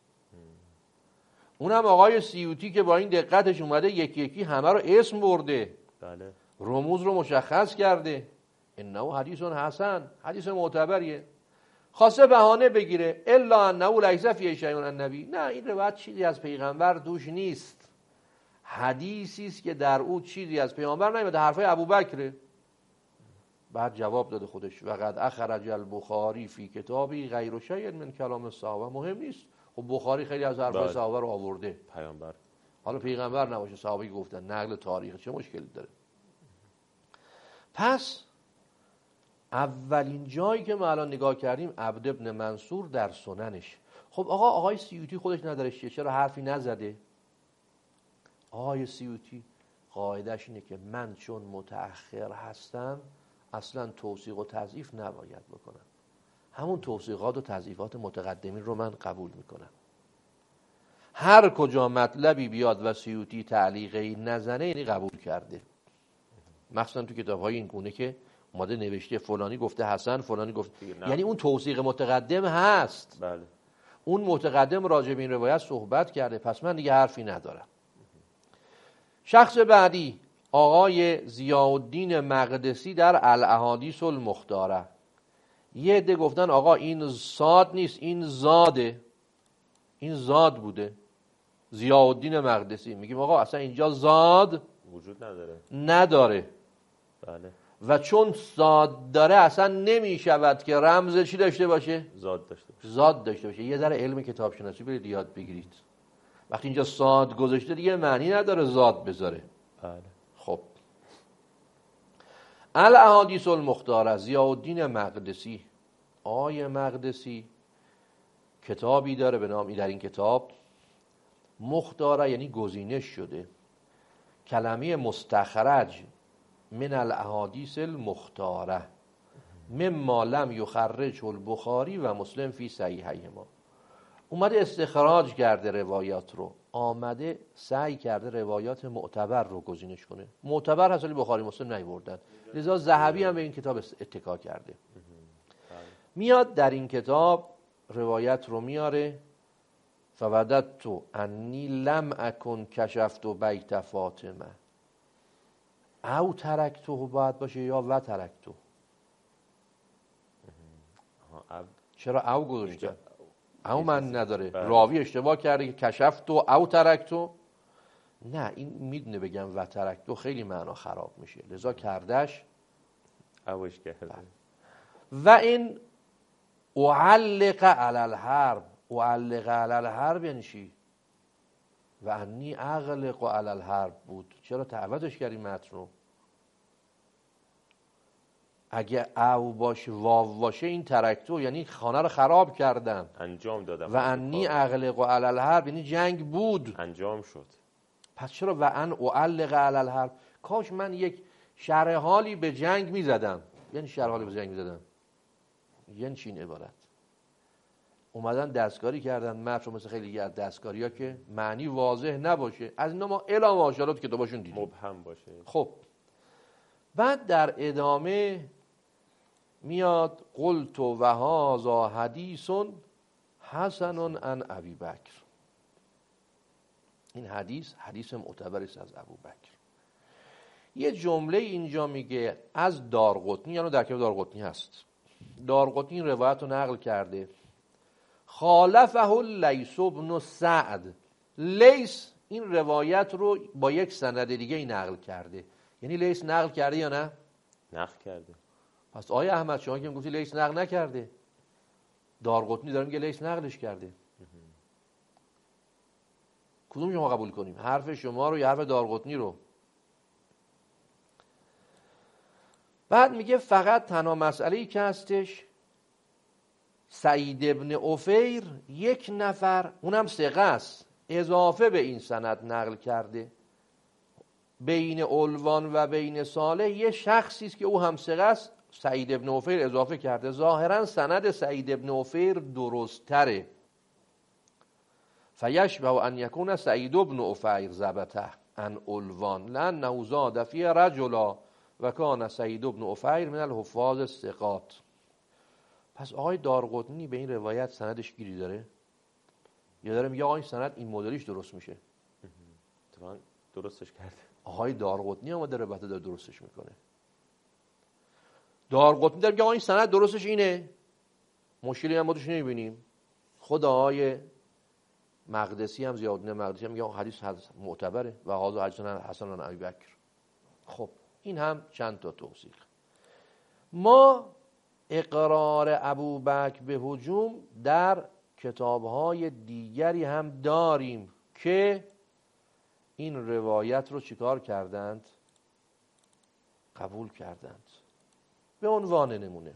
اونم آقای سیوطی که با این دقتش اومده یکی یکی همه رو اسم برده، بله. رموز رو مشخص کرده. انه حدیث حسن، حدیث معتبریه. خواسته بهانه بگیره الا انه لیس فیه شیء عن النبی، نه این روایت چیزی از پیغمبر توش نیست، حدیثی است که در او چیزی از پیغمبر نیامده، حرفای ابوبکره. بعد جواب داده خودش: وقد اخرج البخاری فی کتابی غیر شیء من کلام الصحابه. مهم نیست، خب بخاری خیلی از حرفای صحابه رو آورده، پیامبر، حالا پیغمبر نباشه صحابه گفتن، نقل تاریخ، چه مشکلی داره؟ پس اولین جایی که ما الان نگاه کردیم عبد ابن منصور در سننش. خب آقا آقای سیوطی خودش ندارش چیه؟ چرا حرفی نزده؟ آقای سیوطی قاعدش اینه که من چون متأخر هستم اصلا توثیق و تضعیف نباید بکنم، همون توثیقات و تضعیفات متقدمین رو من قبول میکنم. هر کجا مطلبی بیاد و سیوطی تعلیقی نزنه یعنی قبول کرده. مخصوصا تو کتاب‌های این گونه که اومده نوشته فلانی گفته حسن، فلانی گفت، یعنی اون توثیق متقدم هست. بله. اون متقدم راجع به این روایت صحبت کرده، پس من دیگه حرفی ندارم. شخص بعدی آقای ضیاءالدین مقدسی در الاحادیث المختاره. یه عده گفتن آقا این صاد نیست، این زاده، این زاد بوده. ضیاءالدین مقدسی میگیم آقا اصلا اینجا زاد وجود نداره. نداره. بله. و چون زاد داره اصلا نمی شود که رمز چی داشته باشه؟ زاد داشته باشه. زاد داشته باشه. یه ذره علم کتاب شناسی برید یاد بگیرید. وقتی اینجا صاد گذاشته دیگه معنی نداره زاد بذاره. بله. خب الاحادیث المختاره، ضیاءالدین مقدسی. آقای مقدسی کتابی داره به نام، در این کتاب مختاره یعنی گزینش شده، کلمه مستخرج من الاحادیث المختاره مما لم یخرج البخاری و مسلم فی صحیحیهما. اومده استخراج کرده روایات رو، آمده سعی کرده روایات معتبر رو گزینش کنه. معتبر هست ولی بخاری مسلم نیوردن، لذا ذهبی هم به این کتاب اتکا کرده. میاد در این کتاب روایت رو میاره: فوددت انی لم اکن کشفت بیت فاطمه، او ترکتو باید باشه یا و ترکتو. او. چرا او گذاشته؟ او من نداره. بله. راوی اشتباه کرده که کشفتو او ترکتو. نه، این میدونه بگم و ترکتو خیلی معنا خراب میشه، لذا کردش اوش کرده. و این اعلق علی الحرب. اعلق علی الحرب یعنی چی؟ و انی اغلق علی الحرب بود. چرا تعوضش کردی متن رو؟ اگه او باشه واو باشه این ترکتو یعنی خانه رو خراب کردن. انجام دادم. و انی اغلق علی الحرب یعنی جنگ بود، انجام شد. پس چرا و ان اعلق علی الحرب؟ کاش من یک شرح حالی به جنگ میزدم. یعنی شرح حالی به جنگ میزدم یعنی چی این عبارت؟ اومدن دستکاری کردن متن مثل خیلی از دستکاری ها که معنی واضح نباشه، از اینا ما الا ماشاءالله کتاباشون دیدیم، مبهم باشه. خب بعد در ادامه میاد قلت و هذا حدیث حسن عن ابی بکر. این حدیث حدیث معتبری است از ابوبکر. یه جمله اینجا میگه از دارقطنی، یعنی در کتاب دارقطنی هست. دارقطنی این روایت رو نقل کرده. خالفه لیث بن سعد. لیث این روایت رو با یک سند دیگه ای نقل کرده. یعنی لیث نقل کرده یا نه؟ نقل کرده. پس آقای احمد شما که میگفتی لیث نقل نکرده، دارقطنی داره میگه لیث نقلش کرده. کدوم شما قبول کنیم؟ حرف شما رو یا حرف دارقطنی رو؟ بعد میگه فقط تنها مسئله‌ای که هستش سعید ابن عفیر یک نفر، اونم ثقه است، اضافه به این سند نقل کرده. بین علوان و بین صالح یه شخصی است که او هم ثقه است، سعید ابن عفیر اضافه کرده. ظاهرا سند سعید ابن عفیر درست تره. فیشبه ان یکون سعید ابن عفیر ضبطه عن علوان لانه زاد فی رجلا و کان سعید ابن عفیر من الحفاظ الثقات. پس آقای دارقطنی به این روایت سندش گیری داره یا داره میگه آقا این سند این مدلیش درست میشه؟ اتفاقا درستش کرده. آقای دارقطنی اومده روایت داره درستش میکنه. دارقطنی داره میگه آقا این سند درستش اینه، مشکلی هم ما توش نمیبینیم. خود آقای مقدسی هم زیادنه مقدسی هم میگه حدیث معتبره و هذا حدیث حسن عن ابی بکر. خب این هم چند تا توصیف. ما اقرار ابوبکر به هجوم در کتاب‌های دیگری هم داریم که این روایت رو چیکار کردند؟ قبول کردند. به عنوان نمونه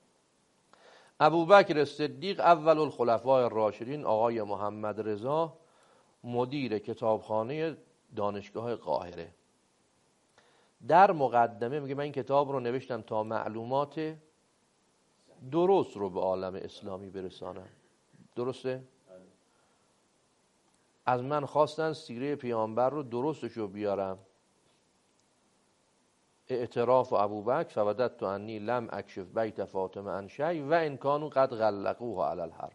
ابوبکر صدیق اول الخلفاء الراشدین، آقای محمد رضا، مدیر کتابخانه دانشگاه قاهره، در مقدمه میگه من این کتاب رو نوشتم تا معلومات درست رو به عالم اسلامی برسانم. درسته؟ از من خواستن سیره پیامبر رو درستش رو بیارم. اعتراف ابوبکر فوددت انی لم اکشف بیت فاطمه عن شیء و ان کانوا قد غلقوه علی الحرب.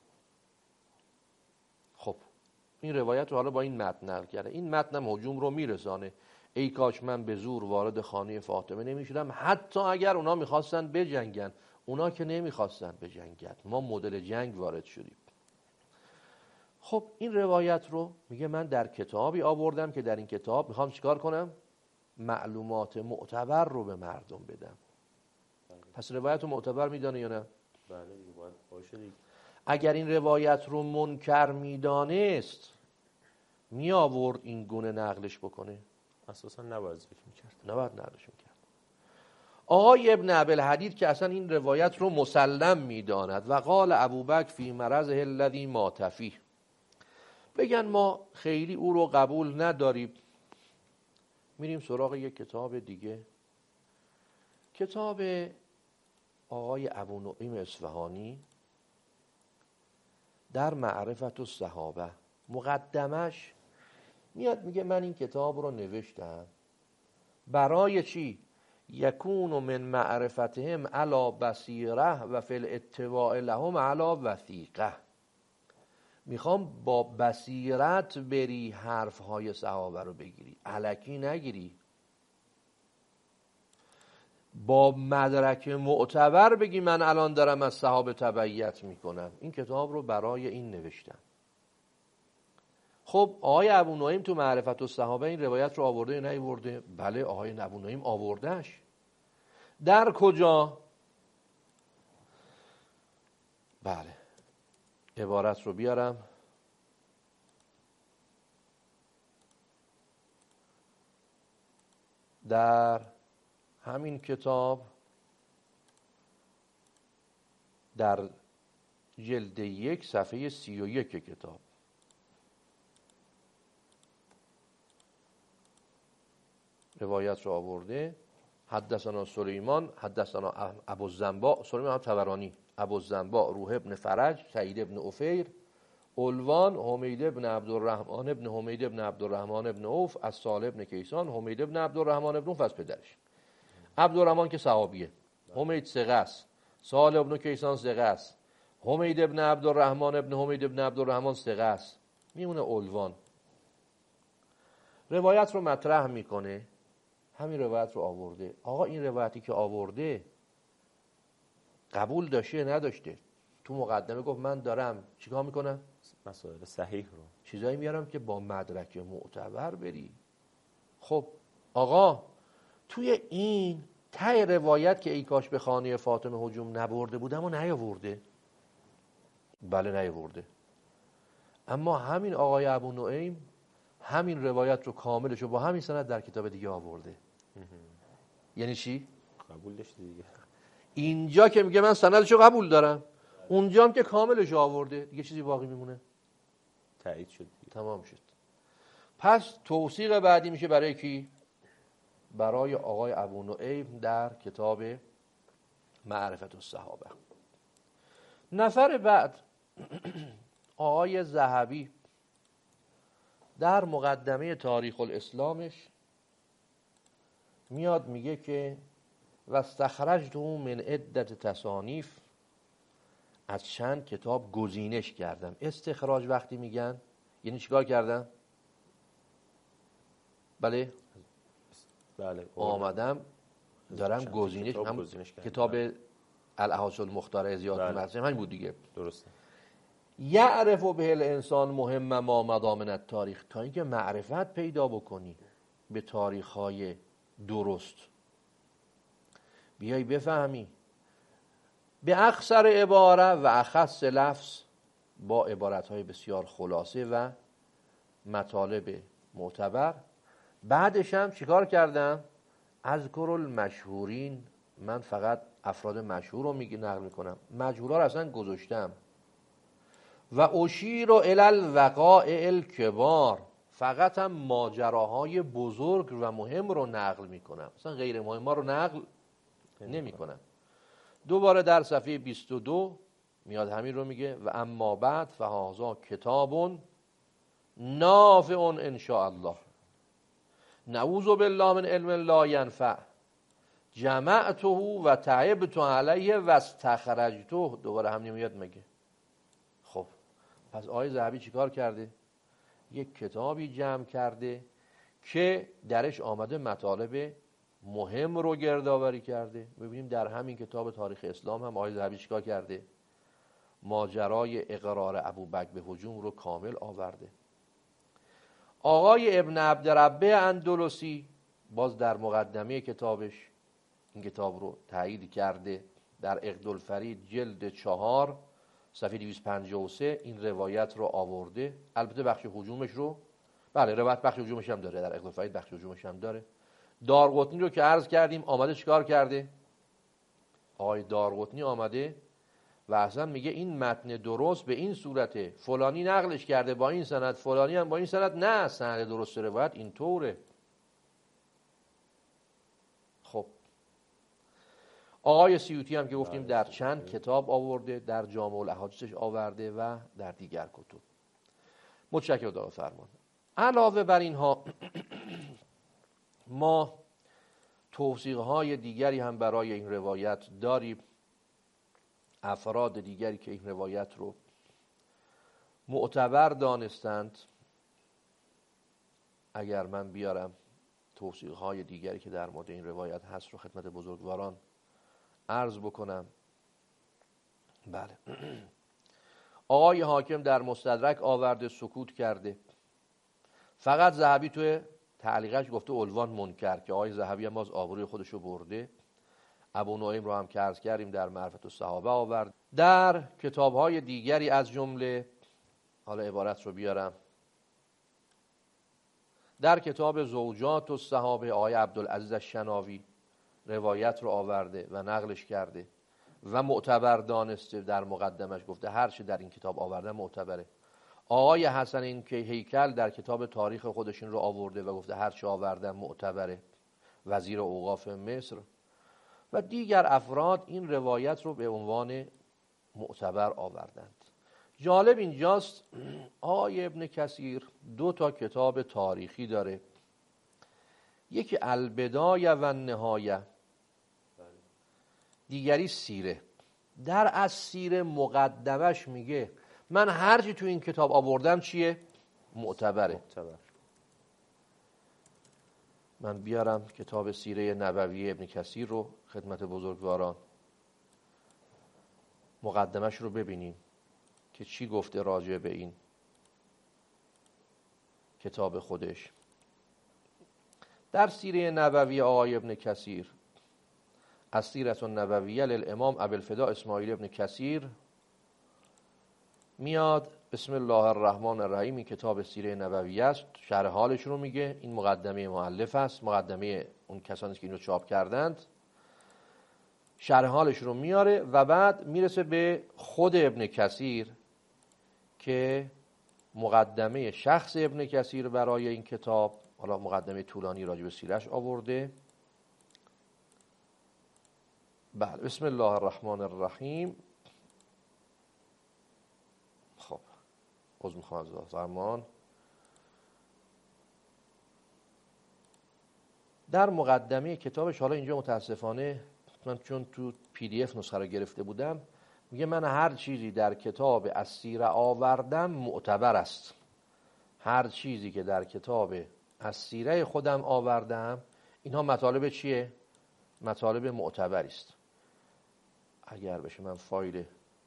خب این روایت رو حالا با این متن نقل کرده. این متن هم هجوم رو میرسانه. ای کاش من به زور وارد خانه فاطمه نمیشدم، حتی اگر اونا میخواستن بجنگن. اونا که نمیخواستن بجنگن، ما مدل جنگ وارد شدیم. خب این روایت رو میگه من در کتابی آوردم که در این کتاب میخوام چیکار کنم؟ معلومات معتبر رو به مردم بدم. پس روایت رو معتبر میدانه یا نه؟ بله باید باشه دیگه. اگر این روایت رو منکر میدانست می آورد این گونه نقلش بکنه؟ اساسا نباید ذکر میکرد. نباید نقلش میکرد. آقای ابن ابوالحدید که اصلا این روایت رو مسلم میداند و قال ابوبکر فی مرضه الذی مات فیه، بگن ما خیلی او رو قبول نداریم، میریم سراغ یک کتاب دیگه، کتاب آقای ابو نعیم اصفهانی در معرفت الصحابه. مقدمش میاد میگه من این کتاب رو نوشتم برای چی؟ یکون من معرفتهم علی بصیره و فی الاتباع لهم علی وثیقه. میخوام با بصیرت بری حرفهای صحابه رو بگیری، الکی نگیری. با مدرک معتبر بگی من الان دارم از صحابه تبعیت میکنم. این کتاب رو برای این نوشتم. خب آقای ابو نعیم تو معرفت الصحابه این روایت رو آورده یا نیاورده؟ بله آقای ابو نعیم آوردهش. در کجا؟ بله عبارت رو بیارم. در همین کتاب در جلد یک صفحه سی و یک کتاب روایت رو آورده. حدثنا سلیمان حدثنا ابو الزنباء، سلیمان هم طبرانی، ابو الزنباء روح ابن فرج سعید ابن عفیر، عنوان حمید ابن عبدالرحمن ابن حمید ابن عبدالرحمن ابن عوف از سالم ابن کیسان، حمید ابن عبدالرحمن ابن عوف از پدرش. عبدالرحمن که صحابیه، حمید ثقه است، سالم ابن کیسان ثقه است، حمید ابن عبدالرحمن ابن حمید ابن عبدالرحمن ثقه است. میمونه عنوان. روایت رو مطرح میکنه، همین روایت رو آورده. آقا این روایتی که آورده قبول داشته نداشته؟ تو مقدمه گفت من دارم چیکار میکنم؟ مسائل صحیح رو چیزایی میارم که با مدرک معتبر بری. خب آقا توی این ته روایت که ای کاش به خانه فاطمه هجوم نبرده بودم و نیاورده. بله نیاورده. اما همین آقای ابو نعیم همین روایت رو کاملش رو با همین سند در کتاب دیگه آورده. یعنی چی؟ قبول داشته دیگه. اینجا که میگه من سندش رو قبول دارم، اونجا هم که کاملش رو آورده، دیگه چیزی باقی میمونه؟ تایید شد دیگه. تمام شد. پس توثیق بعدی میشه برای کی؟ برای آقای ابو نعیم در کتاب معرفت الصحابه. نفر بعد آقای ذهبی در مقدمه تاریخ الاسلامش میاد میگه که و استخرجته من عدت تصانیف، از چند کتاب گزینش کردم. استخراج وقتی میگن یعنی چیکار کردم؟ بله بله آمدم دارم گزینش کتاب هم گزینش کتاب الاحادیث المختاره زیاد مرسیم همین بود دیگه. درسته. یعرف به الانسان مهم ما مضامن التاریخ، تا اینکه معرفت پیدا بکنی به تاریخ‌های درست، بیای بفهمی به اخصر عباره و اخص لفظ، با عبارت‌های بسیار خلاصه و مطالب معتبر. بعدش هم چیکار کردم؟ اذکر المشهورین، من فقط افراد مشهور رو میگی نقل میکنم، مجهولا رو اصلا گذاشتم. و اشیر الی الوقائع الکبار، فقط هم ماجراهای بزرگ و مهم رو نقل میکنم، اصلا غیر مهم رو نقل نمیکنم. دوباره در صفحه بیست و دو میاد همین رو میگه و اما بعد فهذا کتاب نافع ان شاء الله، نعوذ بالله من علم لا ینفع، جمعته و تعبت علیه و استخرجته. دوباره همین میاد میگه. خب پس آقای ذهبی چیکار کرده؟ یک کتابی جمع کرده که درش آمده مطالب مهم رو گردآوری کرده. ببینیم در همین کتاب تاریخ اسلام هم آقای ذهبی چیکار کرده؟ ماجرای اقرار ابوبکر به هجوم رو کامل آورده. آقای ابن عبدربه اندلسی باز در مقدمه کتابش این کتاب رو تایید کرده، در عقدالفرید جلد چهار صفحه دویست و پنجاه و سه این روایت رو آورده. البته بخش هجومش رو، بله روایت بخش هجومش هم داره، در عقدالفرید بخش هجومش هم داره. دارقطنی رو که عرض کردیم آمده چیکار کرده؟ آقای دارقطنی آمده و اصلا میگه این متن درست به این صورته، فلانی نقلش کرده با این سند، فلانی هم با این سند. نه، سند درست روایت این طوره. خب آقای سیوطی هم که گفتیم در چند کتاب آورده، در جامع الاحادیثش آورده و در دیگر کتب. متشکرم خدا فرمان. علاوه بر اینها ما توثیق‌های دیگری هم برای این روایت داریم. افراد دیگری که این روایت رو معتبر دانستند، اگر من بیارم توصیق‌های دیگری که در مورد این روایت هست رو خدمت بزرگواران عرض بکنم. بله. آقای حاکم در مستدرک آورده، سکوت کرده. فقط ذهبی توی تعلیقش گفته عنوان منکر، که آقای ذهبی هم باز آبروی خودش رو برده. ابو نعیم رو هم که عرض کردیم در معرفت الصحابه آورد. در کتاب‌های دیگری از جمله، حالا عبارت رو بیارم، در کتاب زوجات الصحابه آقای عبدالعزیز الشناوی روایت رو آورده و نقلش کرده و معتبر دانسته. در مقدمش گفته هر چی در این کتاب آورده معتبره. آقای حسن این که هیکل در کتاب تاریخ خودشون رو آورده و گفته هر چی آورده معتبره، وزیر اوقاف مصر و دیگر افراد این روایت رو به عنوان معتبر آوردند. جالب اینجاست آقای ابن کثیر دو تا کتاب تاریخی داره، یکی البدایه و النهایه، دیگری سیره. در از سیره مقدمش میگه من هرچی تو این کتاب آوردم چیه؟ معتبره. معتبر. من بیارم کتاب سیره نبوی ابن کثیر رو خدمت بزرگواران، مقدمش رو ببینیم که چی گفته راجع به این کتاب خودش. در سیره نبوی آقای ابن کثیر، از سیرة النبویه للامام ابوالفداء اسماعیل ابن کثیر میاد. بسم الله الرحمن الرحیم. این کتاب سیره نبوی است، شرح حالش رو میگه. این مقدمه مؤلف است، مقدمه اون کسانی که اینو چاپ کردند. شرح حالش رو میاره و بعد میرسه به خود ابن کثیر که مقدمه شخص ابن کثیر برای این کتاب، حالا مقدمه طولانی راجع به سیرش آورده. بله. بسم الله الرحمن الرحیم. خب عذر میخوام از زمان. در مقدمه کتابش، حالا اینجا متاسفانه من چون تو پی دی اف نسخه رو گرفته بودم، میگه من هر چیزی در کتاب السیره آوردم معتبر است. هر چیزی که در کتاب السیره خودم آوردم، اینها مطالب چیه؟ مطالب معتبری است. اگر بشه من فایل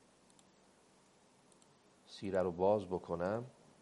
سیره رو باز بکنم.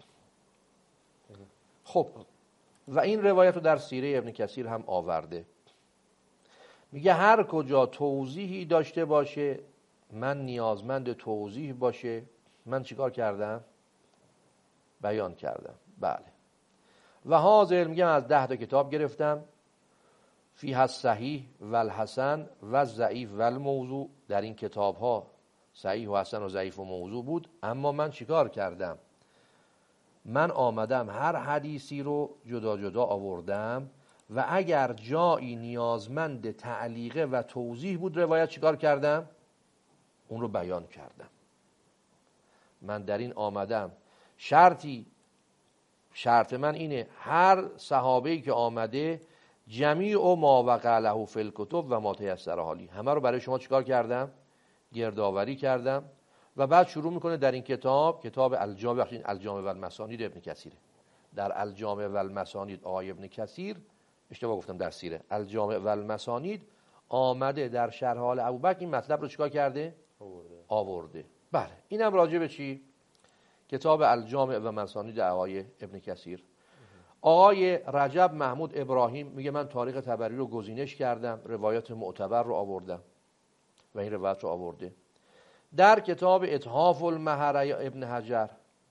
خب و این روایت رو در سیره ابن کثیر هم آورده. میگه هر کجا توضیحی داشته باشه، من نیازمند توضیح باشه، من چیکار کردم؟ بیان کردم. بله. و حاضر میگم از ده تا کتاب گرفتم، فیها الصحیح و الحسن و الضعیف و الموضوع. در این کتاب ها صحیح و حسن و ضعیف و موضوع بود، اما من چیکار کردم؟ من آمدم هر حدیثی رو جدا جدا آوردم و اگر جایی نیازمند تعلیقه و توضیح بود روایت، چیکار کردم؟ اون رو بیان کردم. من در این آمدم. شرطی شرط من اینه هر صحابه‌ای که آمده جمیع و ما وقع له فی الکتب و ما تیسر حالی، همه رو برای شما چیکار کردم؟ گردآوری کردم. و بعد شروع میکنه در این کتاب، کتاب الجامع، بخشین الجامع و المسانید ابن کثیره. در الجامع و المسانید آقای ابن کثیر، اشتباه گفتم در سیره، الجامع و المسانید آمده در شرح حال ابوبکر این مطلب رو چیکار کرده؟ آورده. آورده. بله. اینم راجع به چی؟ کتاب الجامع و مسانید آقای ابن کثیر. آقای رجب محمود ابراهیم میگه من تاریخ طبری رو گزینش کردم، روایات معتبر رو آوردم و این روایت رو آورده. در کتاب اتحاف المحره ابن حجر،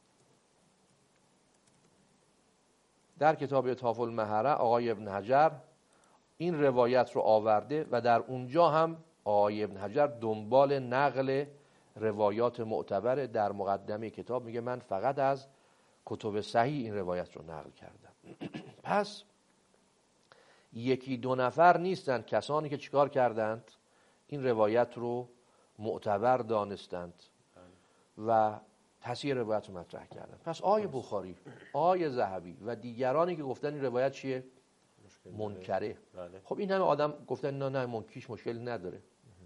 در کتاب اتحاف المحره آقای ابن حجر این روایت رو آورده و در اونجا هم آقای ابن حجر دنبال نقل روایات معتبر. در مقدمه کتاب میگه من فقط از کتب صحیح این روایت رو نقل کردم. پس یکی دو نفر نیستند کسانی که چیکار کردند؟ این روایت رو معتبر دانستند و تصحیح روایت رو مطرح کردند. پس آیه بخاری، آیه ذهبی و دیگرانی که گفتن این روایت چیه؟ منکره. بله. خب این همه آدم گفتن نه نه منکیش مشکلی نداره.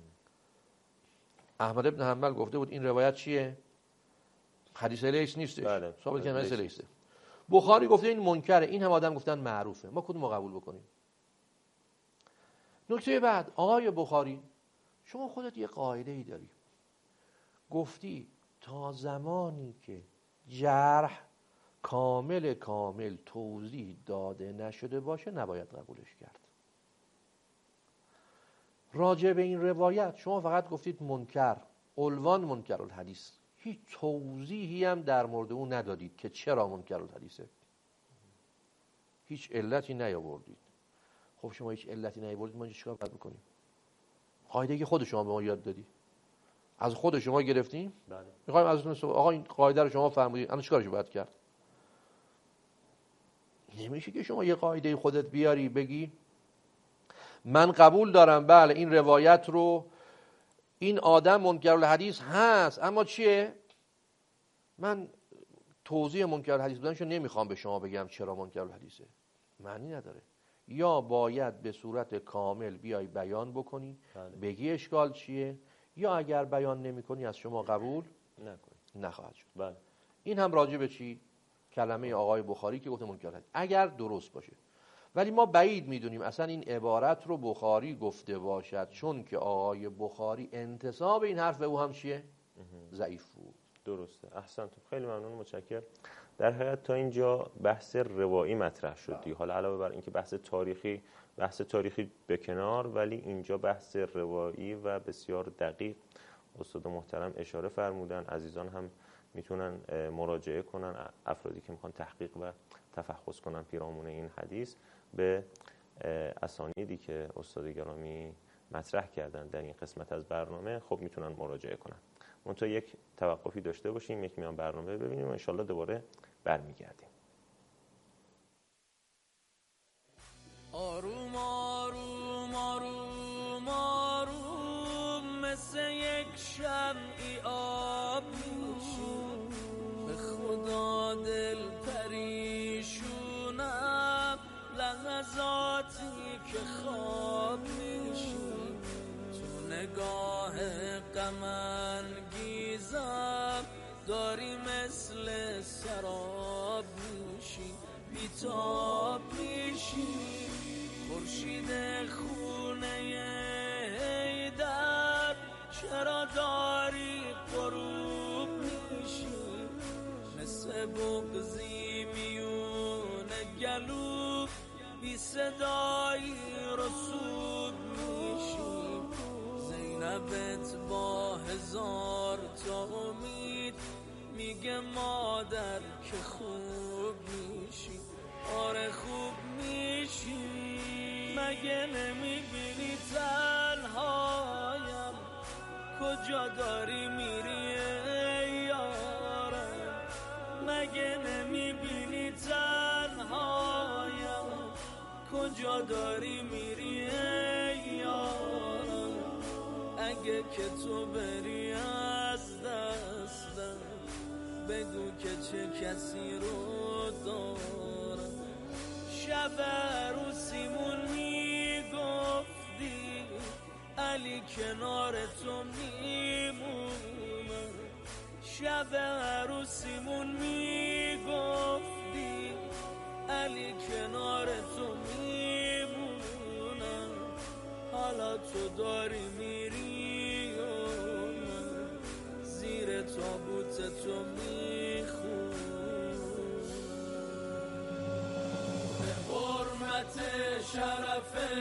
احمد ابن حنبل گفته بود این روایت چیه؟ حدیث لیث نیستش. بله. ثابت کنه حدیث لیثه. بخاری گفته این منکره. این هم آدم گفتن معروفه. ما کدوم رو قبول بکنیم؟ نکته بعد، آقای بخاری شما خودت یه قاعده ای داری، گفتی تا زمانی که جرح کامل کامل توضیح داده نشده باشه نباید قبولش کرد. راجع به این روایت شما فقط گفتید منکر، عنوان منکر الحدیث، هیچ توضیحی هم در مورد اون ندادید که چرا منکر الحدیثه، هیچ علتی نیاوردید. خب شما هیچ علتی نیاوردید، ما چیکار باید بکنیم؟ قاعده که خود شما به ما یاد دادی، از خود شما گرفتیم، بله. میخوایم ازتون آقا این قاعده رو شما فرمودید، الان چیکارش باید کرد؟ نمیشه که شما یه قاعده خودت بیاری بگی من قبول دارم بله این روایت رو این آدم منکر الحدیث هست، اما چیه؟ من توضیح منکر الحدیث بودنشو نمیخوام به شما بگم چرا منکر الحدیثه، معنی نداره. یا باید به صورت کامل بیای بیان بکنی، بله. بگی اشکال چیه، یا اگر بیان نمی کنی از شما قبول نکنید، نخواهد شد. بله. این هم راجع به چی؟ کلمه آقای بخاری که گفته منکر الحدیث، اگر درست باشه. ولی ما بعید میدونیم اصلا این عبارت رو بخاری گفته باشد، چون که آقای بخاری انتساب این حرف به او هم چیه؟ ضعیف بود. درسته، احسنتون، خیلی ممنون، متشکرم. در حقیقت تا اینجا بحث روایی مطرح شد دیگه. حالا علاوه بر اینکه بحث تاریخی بحث تاریخی به کنار، ولی اینجا بحث روایی و بسیار دقیق استاد محترم اشاره فرمودن. عزیزان هم میتونن مراجعه کنن، افرادی که میخوان تحقیق و تفحص کنن پیرامون این حدیث، به اسانیدی که استاد گرامی مطرح کردن در این قسمت از برنامه خب میتونن مراجعه کنن. منتها یک توقفی داشته باشیم، یک میان برنامه ببینیم و انشالله دوباره برمیگردیم. آروم آروم آروم آروم مثل یک شمعی آب میشی، به خدا دل پریشونم لحظاتی که خواب میشی، تو نگاه غم انگیزم داری مثل سراب میشی، بیتاب میشی، خورشید خونه حیدر چرا داری غروب میشی، مثل بغضی میون گلو بی صدایی رسوب میشی، زینبت با هزار تا امید میگه مادر که خوب میشی، آره خوب میشی، مگه نمیبینی تنهایم کجا داری میری ای یارم، مگه نمیبینی تنهایم کجا داری میری ای یارم، اگه که تو بری از دستم بگو که چه کسی رو دارم، شب عروسیمون میگفتی علی کنار تو میمونم، شب عروسیمون میگفتی علی کنار تو میمونم، حالا تو داری میری و من زیر تابوت تو میخونم، به حرمت شرفه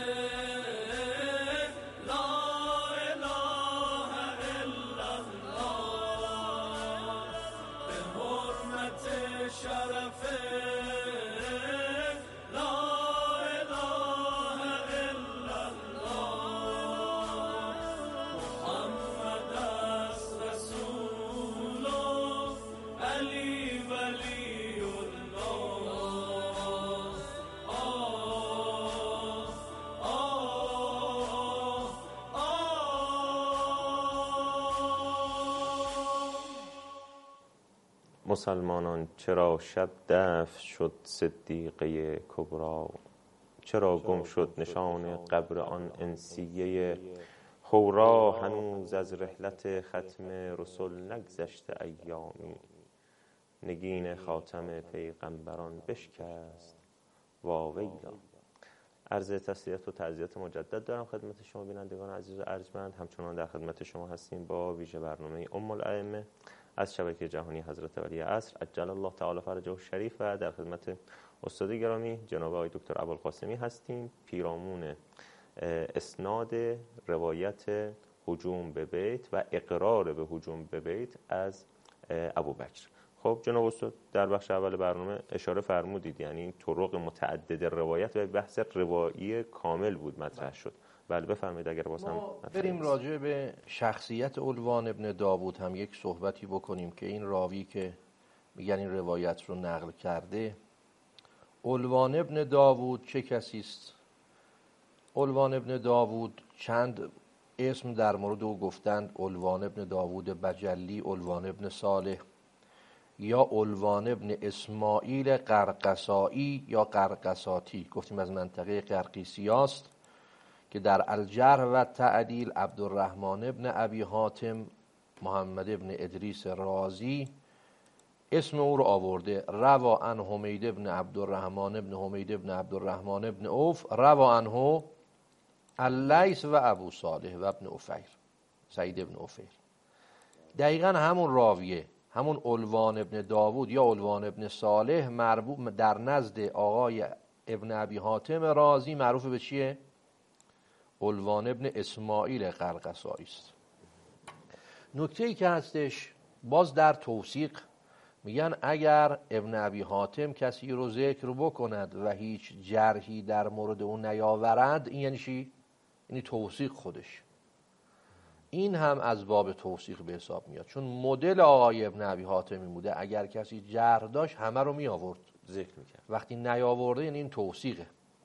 مسلمانان چرا شب دفن شد صدیقه کبری، چرا گم شد نشان قبر آن انسیه حورا، هنوز از رحلت ختم رسل نگذشته ایامی، نگین خاتم پیغمبران بشکست واویلا. عرض تسلیت و تعزیت مجدد دارم خدمت شما بینندگان عزیز و ارجمند. همچنان در خدمت شما هستیم با ویژه برنامه ام الائمه از شبکه جهانی حضرت ولی عصر عجل الله تعالی فرجه الشریف و در خدمت استاد گرامی جناب آقای دکتر ابوالقاسمی هستیم، پیرامون اسناد روایت هجوم به بیت و اقرار به هجوم به بیت از ابوبکر. خب جناب استاد در بخش اول برنامه اشاره فرمودید، یعنی این طرق متعدد روایت و بحث روایی کامل بود مطرح شد. بله بفرمایید. اگر واسه هم بریم راجع به شخصیت علوان ابن داوود هم یک صحبتی بکنیم که این راوی که میگن این روایت رو نقل کرده، علوان ابن داوود چه کسی است؟ علوان ابن داوود چند اسم در مورد او گفتند: علوان ابن داوود بجلی، علوان ابن صالح، یا علوان ابن اسماعیل قرقسائی یا قرقساتی. گفتیم از منطقه قرقیسیاست که در الجرح و تعدیل عبدالرحمن ابن ابی حاتم محمد ابن ادریس رازی اسم او رو آورده. روا عن حمید ابن عبدالرحمن ابن حمید ابن عبدالرحمن ابن اوف، روا عنه اللیث و ابو صالح و ابن افیر، سعید ابن افیر. دقیقا همون راویه، همون علوان ابن داوود یا علوان ابن صالح مربوط در نزد آقای ابن ابی حاتم رازی معروف به چیه؟ علوان ابن اسماعیل قرقسائی است. نکته ای که هستش باز در توثیق میگن اگر ابن ابی حاتم کسی رو ذکر بکند و هیچ جرحی در مورد اون نیاورد، این یعنی چی؟ یعنی توثیق خودش. این هم از باب توثیق به حساب میاد، چون مدل آقای ابن ابی حاتمی بوده اگر کسی جرح داشت همه رو می آورد، ذکر میکرد. وقتی نیاورده یعنی این توثیقه.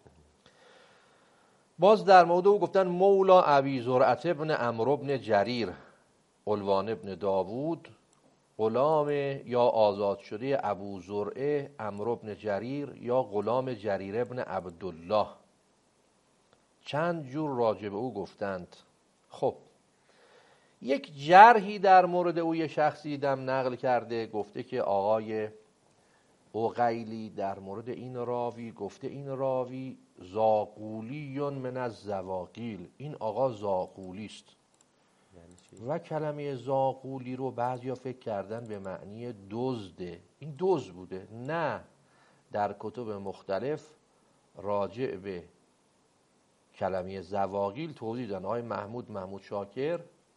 باز در مورد او گفتن مولا ابی زرعت ابن عمرو ابن جریر، علوان ابن داوود غلام یا آزاد شده ابو زرعه عمرو ابن جریر یا غلام جریر ابن عبدالله. چند جور راجع به او گفتند. خب یک جرحی در مورد او یه شخصی دیدم نقل کرده، گفته که آقای عقیلی در مورد این راوی گفته این راوی زاغولیون من از زواقیل، این آقا زاغولی است. و کلمه زاغولی رو بعضیا فکر کردن به معنی دزده، این دزد بوده. نه، در کتب مختلف راجع به کلمه زواقیل توضیح دادن. آقای محمود محمود شاکر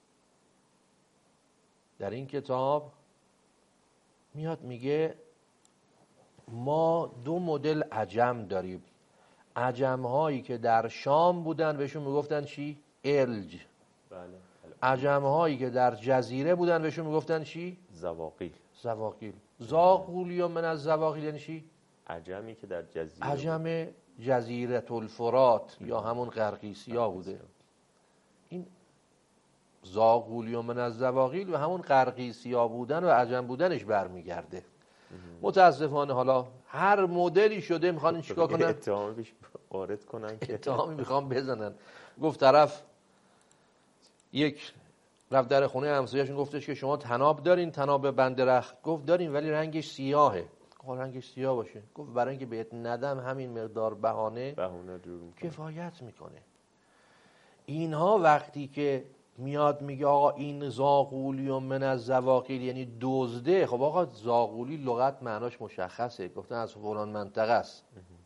در این کتاب میاد میگه ما دو مدل عجم داریم. عجم هایی که در شام بودن بهشون میگفتن چی؟ الج. بله. عجم هایی که در جزیره بودن بهشون میگفتن چی؟ زواقیل. زواقیل. زاغولیون من از زواقیل یعنی چی؟ عجمی که در جزیره عجم جزیره الفرات یا همون قرقیسیا بوده. این زاغولیون من از زواقیل و همون قرقیسیا بودن و عجم بودنش برمیگرده. متاسفانه حالا هر مدلی شده میخوان این چیکار کنن؟ اتهامی بیش وارد کنن که اتهامی میخوان بزنن. گفت طرف یک رفت در خونه همسایه‌شون گفتش که شما تناب دارین؟ تناب بندرخت. گفت داریم ولی رنگش سیاهه. گفت رنگش سیاه باشه. گفت برای اینکه بهت ندم همین مقدار بهانه بهونه جور میکنه، کفایت میکنه. اینها وقتی که میاد میگه آقا این زاغولی من از زواقیل یعنی دزده، خب آقا زاغولی لغت معناش مشخصه، گفتن از فلان منطقه است.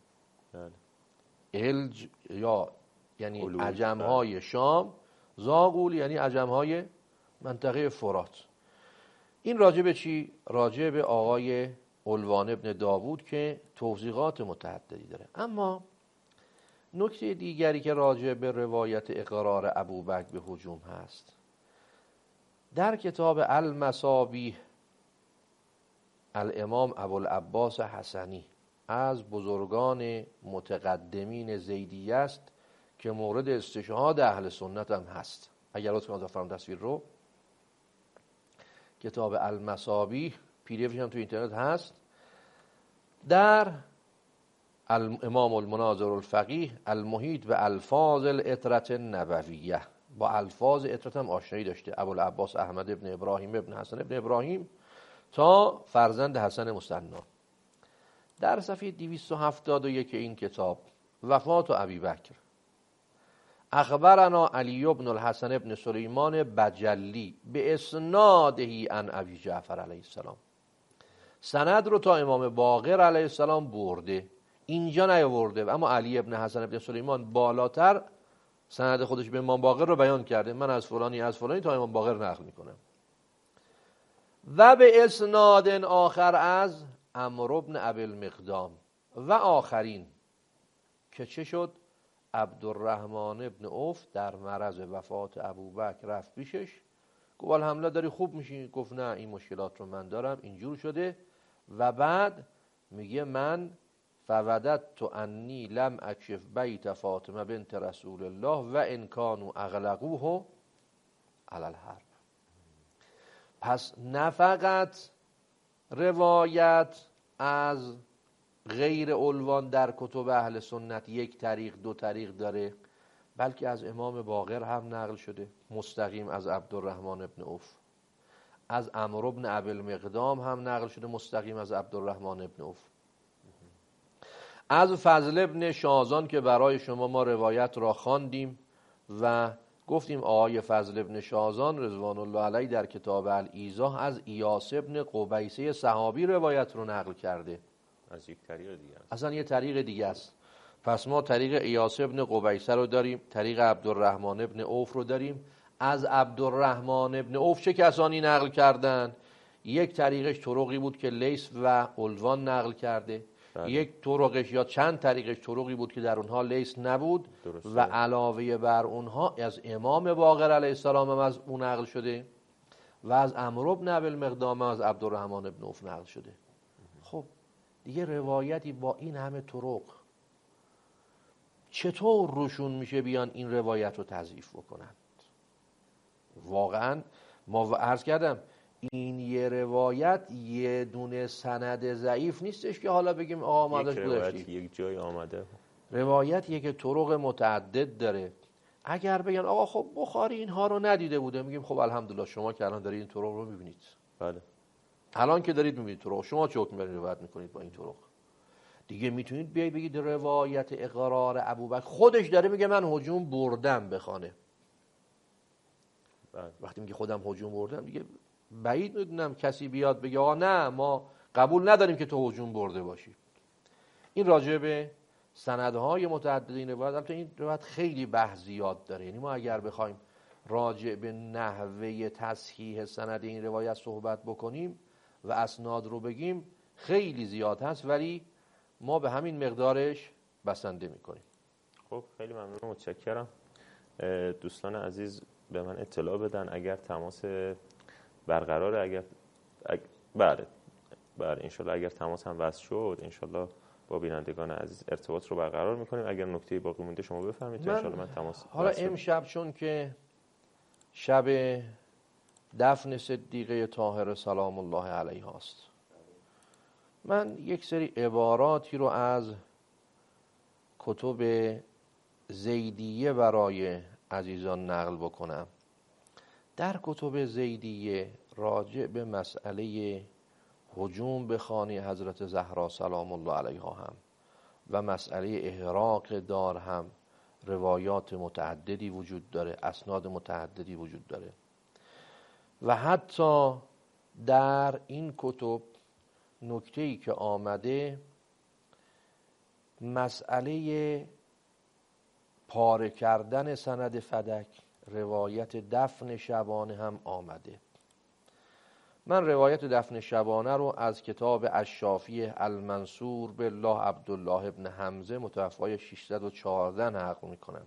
الج یا یعنی عجمهای شام، زاغول یعنی عجمهای منطقه فرات. این راجع به چی؟ راجع به آقای علوان ابن داوود که توضیحات متعددی داره. اما نکته دیگری که راجع به روایت اقرار ابوبکر به هجوم هست، در کتاب المصابیح الامام ابوالعباس حسنی از بزرگان متقدمین زیدیه است که مورد استشهاد اهل سنت هم هست. اگر لطفاً بفرمایید تصویر رو، کتاب المصابیح پی دی افش هم تو اینترنت هست. در الامام المناظر الفقیه المحیط به الفاظ العطرة النبویه، با الفاظ عطرت هم آشنایی داشته. ابوالعباس احمد ابن ابراهیم ابن حسن ابن ابراهیم تا فرزند حسن مثنا. در صفحه دویست و هفتاد و یک این کتاب وفات ابی بکر. اخبرنا علی بن الحسن بن سلیمان بجلی به اسناده عن ابی جعفر علیه السلام. سند رو تا امام باقر علیه السلام برده، اینجا نیاورده، اما علی ابن حسن ابن سلیمان بالاتر سند خودش به امام باقر رو بیان کرده. من از فلانی از فلانی تا امام باقر نقل میکنم. و به اسناد آخر از عمرو بن ابی المقدام و آخرین که چه شد؟ عبدالرحمن ابن عوف در مرض وفات ابوبکر رفت پیشش، گفت الحمدلله داری خوب میشی؟ گفت نه این مشکلات رو من دارم، اینجور شده. و بعد میگه من فوددت انی لم اکشف بیت فاطمه بنت رسول الله و ان کانوا اغلقوه علی الحرب. پس نه فقط روایت از غیر عنوان در کتب اهل سنت یک طریق دو طریق داره، بلکه از امام باقر هم نقل شده مستقیم از عبدالرحمن ابن عوف، از عمرو بن ابی المقدام هم نقل شده مستقیم از عبدالرحمن ابن عوف، از فضل ابن شازان که برای شما ما روایت را خواندیم و گفتیم آقای فضل ابن شازان رضوان الله علیه در کتاب الایضاح از ایاس ابن قبیسه صحابی روایت رو نقل کرده، از یک طریق دیگه است. اصلا یه طریق دیگه است. پس ما طریق ایاس ابن قبیسه رو داریم، طریق عبدالرحمن ابن عوف رو داریم. از عبدالرحمن ابن عوف چه کسانی نقل کردن؟ یک طریقش طرقی بود که لیث و علوان نقل کرده، بله. یک طرقش یا چند طریقش طرقی بود که در اونها لیث نبود، درسته. و علاوه بر اونها از امام باقر علیه السلام هم از اون نقل شده و از عمرو بن ابی المقدام از عبدالرحمن ابن عوف نقل شده. خب دیگه روایتی با این همه طرق چطور روشون میشه بیان این روایت رو تضعیف بکنن؟ واقعا ما عرض کردم این یه روایت یه دونه سند ضعیف نیستش که حالا بگیم آقا ما ازش گذشتیم، یک جای آمده. روایتیه که طرق متعدد داره. اگر بگن آقا خب بخاری اینها رو ندیده بوده، میگیم خب الحمدلله شما که الان دارید این طرق رو میبینید. بله. الان که دارید میبینید طرق، شما چه حکم برید روایت میکنید با این طرق؟ دیگه میتونید بیاید بگید روایت اقرار ابوبکر خودش داره میگه من هجوم بردم به خانه. بله. وقتی میگه خودم هجوم بردم دیگه بعید میدونم کسی بیاد بگه آقا نه ما قبول نداریم که تو هجوم برده باشی. این راجع به سندهای متعدد این روایت، البته این روایت خیلی بحث زیاد داره، یعنی ما اگر بخوایم راجع به نحوه تصحیح سند این روایت صحبت بکنیم و اسناد رو بگیم خیلی زیاد هست، ولی ما به همین مقدارش بسنده میکنیم. خب خیلی ممنون، متشکرم. دوستان عزیز به من اطلاع بدن اگر تماس برقراره، اگر اگ... بله بله انشالله اگر تماس هم وصل شد انشالله با بینندگان عزیز ارتباط رو برقرار میکنیم. اگر نکته باقی مونده شما بفرمایید تا انشالله من تماس حالا امشب چون که شب دفن صدیقه طاهره سلام الله علیها است، من یک سری عباراتی رو از کتب زیدیه برای عزیزان نقل بکنم. در کتب زیدیه راجع به مسئله هجوم به خانه حضرت زهرا سلام الله علیها هم و مسئله احراق دار هم روایات متعددی وجود داره، اسناد متعددی وجود داره و حتی در این کتب نکته‌ای که آمده مسئله پاره کردن سند فدک، روایت دفن شبانه هم آمده. من روایت دفن شبانه رو از کتاب الشافی المنصور بالله عبدالله ابن حمزه متوفای ششصد و چهارده نقل میکنم.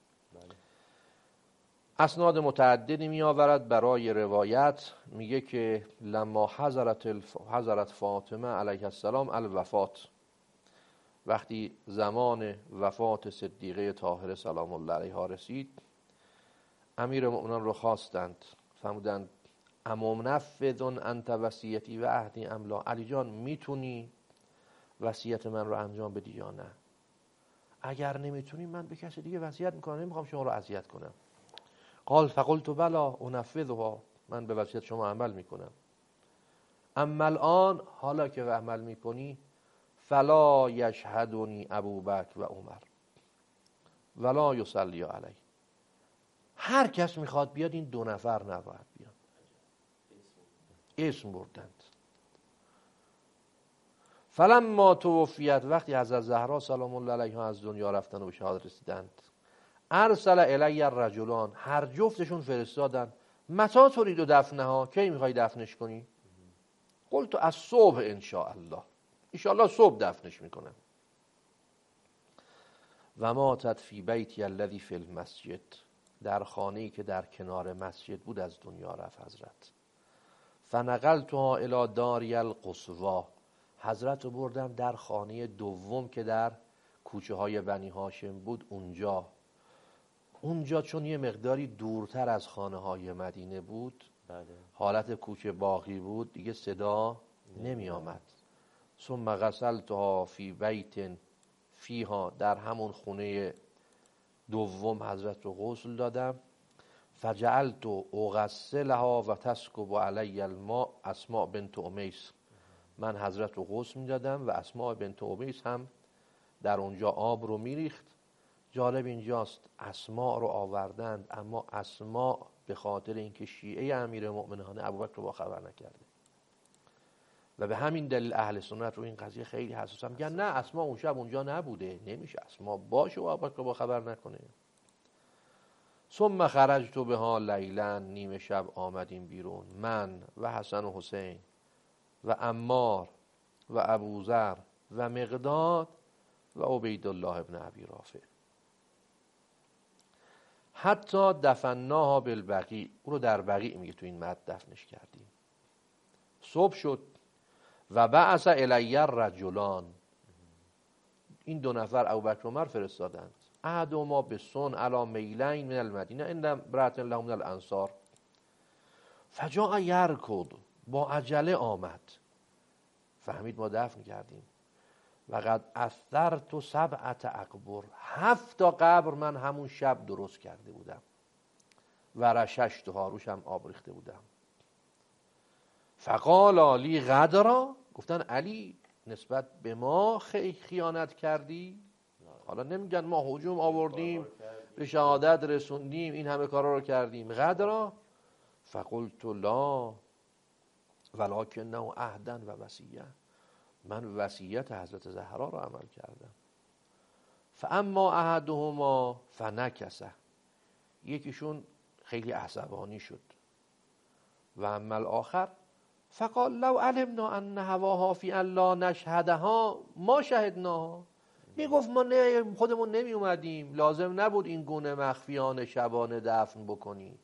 اسناد متعددی می آورد برای روایت. میگه که لما حضرت, الف... حضرت فاطمه علیه السلام الوفات، وقتی زمان وفات صدیقه طاهره سلام الله علیها رسید، امیر مؤمنان رو خواستند، فرمودند امام نفذن انت وصیتی و عهدی املا، علی جان میتونی وصیت من رو انجام بدی یا نه؟ اگر نمیتونی من به کسی دیگه وصیت میکنم، نمیخوام شما رو اذیت کنم. قال فقلت بلا انفذها، من به وصیت شما عمل میکنم. اما الان حالا که عمل میکنی فلا یشهدنی ابوبکر و عمر، ولا یصلی علیه. هر کس میخواد بیاد، این دو نفر نباید بیان. اسم بردند. فلما توفیت، وقتی حضرت زهرا سلام الله علیها از دنیا رفتن و به شهادت رسیدند، ارسل الی الرجلان، هر جفتشون فرستادن. متى تريد دفنها، کی میخوای دفنش کنی؟ قلت از صبح ان شاء الله، ان شاء الله صبح دفنش میکنم. و ماتت فی بیتی الذی فی المسجد، در خانه‌ای که در کنار مسجد بود از دنیا رفت حضرت. فنقلتها الی داری القصوا، حضرت رو بردم در خانه دوم که در کوچه های بنی هاشم بود. اونجا اونجا چون یه مقداری دورتر از خانه های مدینه بود، بله. حالت کوچه باقی بود، دیگه صدا نمی آمد. ثم غسلتها فی بیت فیها، در همون خونه دوم حضرت رو غسل دادم. فجعلت اغسلها و تسکب علی الماء اسماء بنت امیس، من حضرت رو غسل می دادم و اسماء بنت امیس هم در اونجا آب رو می ریخت. جالب اینجاست اسماء رو آوردند، اما اسماء به خاطر اینکه شیعه امیر مؤمنان ابوبکر رو با خبر نکرده و به همین دلیل اهل سنت رو این قضیه خیلی حساسن، میگن نه اسماء اون شب اونجا نبوده، نمیشه اسماء باشه و ابوبکر رو با خبر نکنه. ثم خرجت بها لیلا، نیمه شب آمدیم بیرون، من و حسن و حسین و عمار و ابوذر و مقداد و عبیدالله ابن ابی رافع، حتی دفناها بالبقیع، او رو در بقیع میگه تو این مد دفنش کردیم. صبح شد و بعث الی الرجلان، این دو نفر ابوبکر و عمر فرستادند. احدهما بسن علی میلین من المدینه ان امرأة له من الانصار فجاء یرکض، با عجله آمد، فهمید ما دفن کردیم. و قد اثرت سبعة اقبر، هفت تا قبر من همون شب درست کرده بودم و رششتها، روشم آب ریخته بودم. فقال علی غدرا، گفتن علی نسبت به ما خی خیانت کردی؟ حالا نمیگن ما هجوم آوردیم به شهادت رسوندیم این همه کارا رو کردیم. غدرا فقلت لا ولکنه عهدا و وصیه، من وصیت حضرت زهرا رو عمل کردم. فاما احدهما فنکسه، یکیشون خیلی عصبانی شد. و اما الاخر فقال لو علمنا ان هواها فی ان لا نشهدها ما شهدناها، میگفت ما نه خودمون نمی اومدیم، لازم نبود این گونه مخفیانه شبانه دفن بکنی.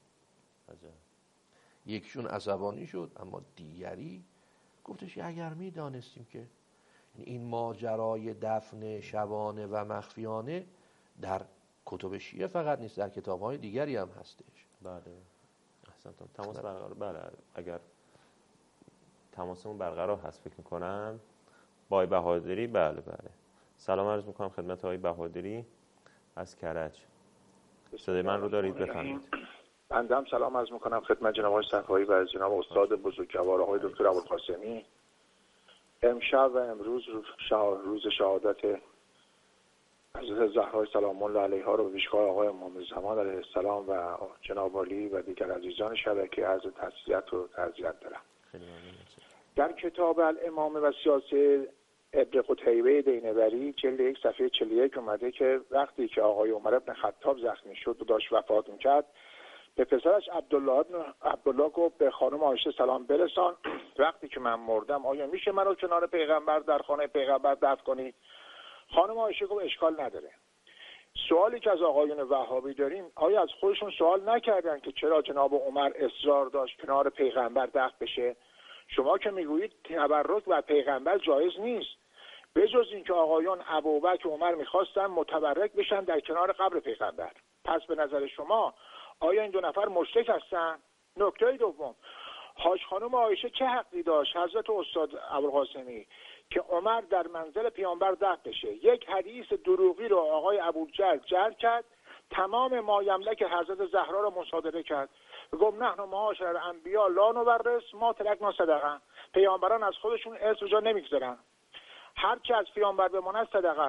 یکیشون عصبانی شد، اما دیگری گفتش اگر می دانستیم که این ماجرای دفن شبانه و مخفیانه در کتب شیعه فقط نیست، در کتاب‌های دیگری هم هستش. بله احسنتون. تماس برقرار، بله اگر تماسمون برقرار هست فکر می‌کنم با آقای بهادری. بله بله سلام عرض می‌کنم خدمت آقای بهادری از کرج. صدای من رو دارید؟ بفرمایید. بنده هم سلام عرض میکنم خدمت جناب آقای صفایی و جناب استاد بزرگوار آقای دکتر ابوالقاسمی. امشب و امروز روز شهادت حضرت زهرا سلام الله علیها رو به پیشگاه آقای امام زمان علیه السلام و جناب علی و دیگر عزیزان شبکه عرض تسلیت و تعزیت دارم. در کتاب الامام و سیاسه ابن قتیبه دینوری جلد یک صفحه چهل و یک اومده که وقتی که آقای عمر بن خطاب زخمی شد و داشت وفات می‌کرد، به پسرش عبدالله ابن عبدالله گفت به خانم عایشه سلام برسان، وقتی که من مردم آیا میشه منو کنار پیغمبر در خانه پیغمبر دفن کنی؟ خانم عایشه گفت اشکال نداره. سوالی که از آقایون وهابی داریم، آیا از خودشون سوال نکردن که چرا جناب عمر اصرار داشت کنار پیغمبر دفن بشه؟ شما که میگویید تبرک و پیغمبر جایز نیست، بجز اینکه آقایون ابوبکر و عمر میخواستن متبرک بشن در کنار قبر پیغمبر. پس به نظر شما آیا این دو نفر مشرک هستن؟ نکته دوم، حاج خانم عایشه چه حقی داشت حضرت استاد ابوالقاسمی که عمر در منزل پیامبر دفن بشه؟ یک حدیث دروغی رو آقای ابوجهل جعل کرد، تمام ما یملک حضرت زهرا رو مصادره کرد و گفت نحن معاشر الانبیاء لا نورث ما ترکنا صدقه، پیامبران از خودشون ارث رو جا نمیگذارن، هر کی از پیامبر بمونه صدقه است.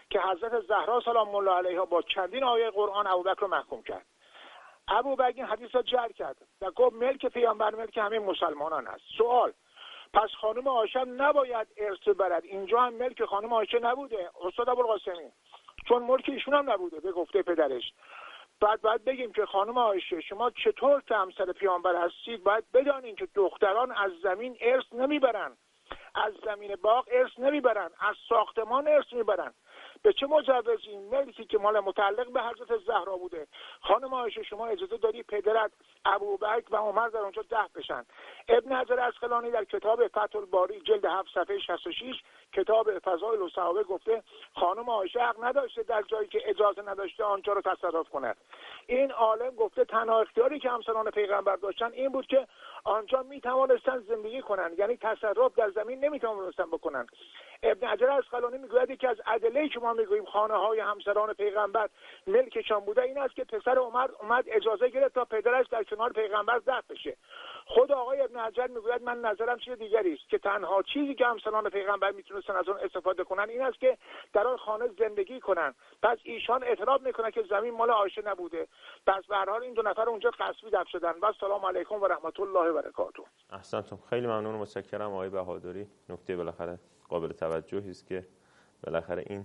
که حضرت زهرا سلام الله علیها با چندین آیه قرآن ابوبکر رو محکوم کرد. ابوبکر این حدیث را جر کرد و گفت ملک پیامبر ملک همه مسلمانان است. سوال: پس خانم عایشه نباید ارث برد؟ اینجا هم ملک خانم عایشه نبوده استاد ابوالقاسمی، چون ملک ایشون هم نبوده به گفته پدرش. بعد بعد بگیم که خانم عایشه شما چطور که همسر پیامبر هستید باید بدانید که دختران از زمین ارث نمیبرن، از زمین باغ ارث نمیبرن، از ساختمان ارث میبرن. به چه مجوزی؟ ملکی که مال متعلق به حضرت زهرا بوده. خانم عایشه شما اجازه داری پدرت ابوبکر و عمر در اونجا ده بشن. ابن حجر عسقلانی در کتاب فتح الباری جلد هفت صفحه شصت و شش کتاب فضائل الصحابه گفته خانم عایشه حق نداشته در جایی که اجازه نداشته آنجا رو تصرف کند. این عالم گفته تنها اختیاری که همسران پیغمبر داشتن این بود که آنجا می توانستن زندگی کنن، یعنی تصرف در زمین نمی توانستن بکنن. ابن حجر عسقلانی میگوید که از ادله‌ای که ما میگوییم خانه های همسران پیغمبر ملکشان بوده این است که پسر عمر اومد اجازه گرفت تا پدرش در کنار پیغمبر دفن بشه. خود آقای ابن حجر میگوید من نظرم چیز دیگری است که تنها چیزی که همسران پیغمبر میتونستن از اون استفاده کنن این است که در آن خانه زندگی کنن. پس ایشان اعتراف میکنن که زمین مال عایشه نبوده. پس به هر حال این دو نفر اونجا غصبی دفن شدن. و السلام علیکم و رحمت الله و برکاته. احسنتم، خیلی ممنون و متشکرم آقای بهادری. نکته بالاخره قابل توجهی است که بالاخره این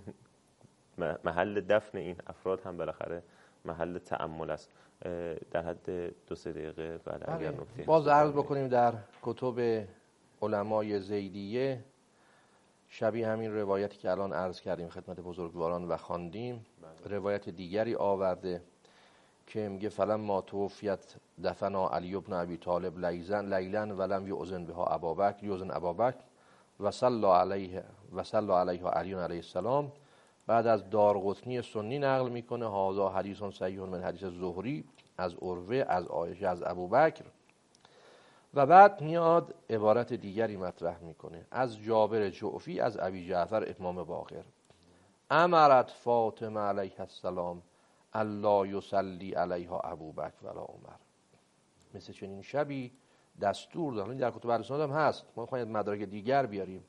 محل دفن این افراد هم بالاخره محل تأمل است. در حد دو سه دقیقه بعد اگر نکته باز عرض بکنیم در کتب علمای زیدیه شبیه همین روایتی که الان عرض کردیم خدمت بزرگواران و خواندیم روایت دیگری آورده که میگه فلما توفیت دفنا علی بن ابی طالب لیزن لیلا ولم یؤذن بها ابابکر یؤذن ابابکر و صلی علیه و صلی علیه علی علیه السلام. بعد از دارقطنی سنی نقل میکنه هذا حدیث صحیح من حدیث زهری از عروه از عایشه از ابوبکر. و بعد میاد عبارت دیگری مطرح میکنه از جابر جعفی از ابی جعفر امام باقر امرت فاطمه علیه السلام الا یصلی علیها ابوبکر ولا عمر. مثل چنین شبی دستور دادن در کتب اهل سنت هم هست، ما خواهیم مدارک دیگر بیاریم.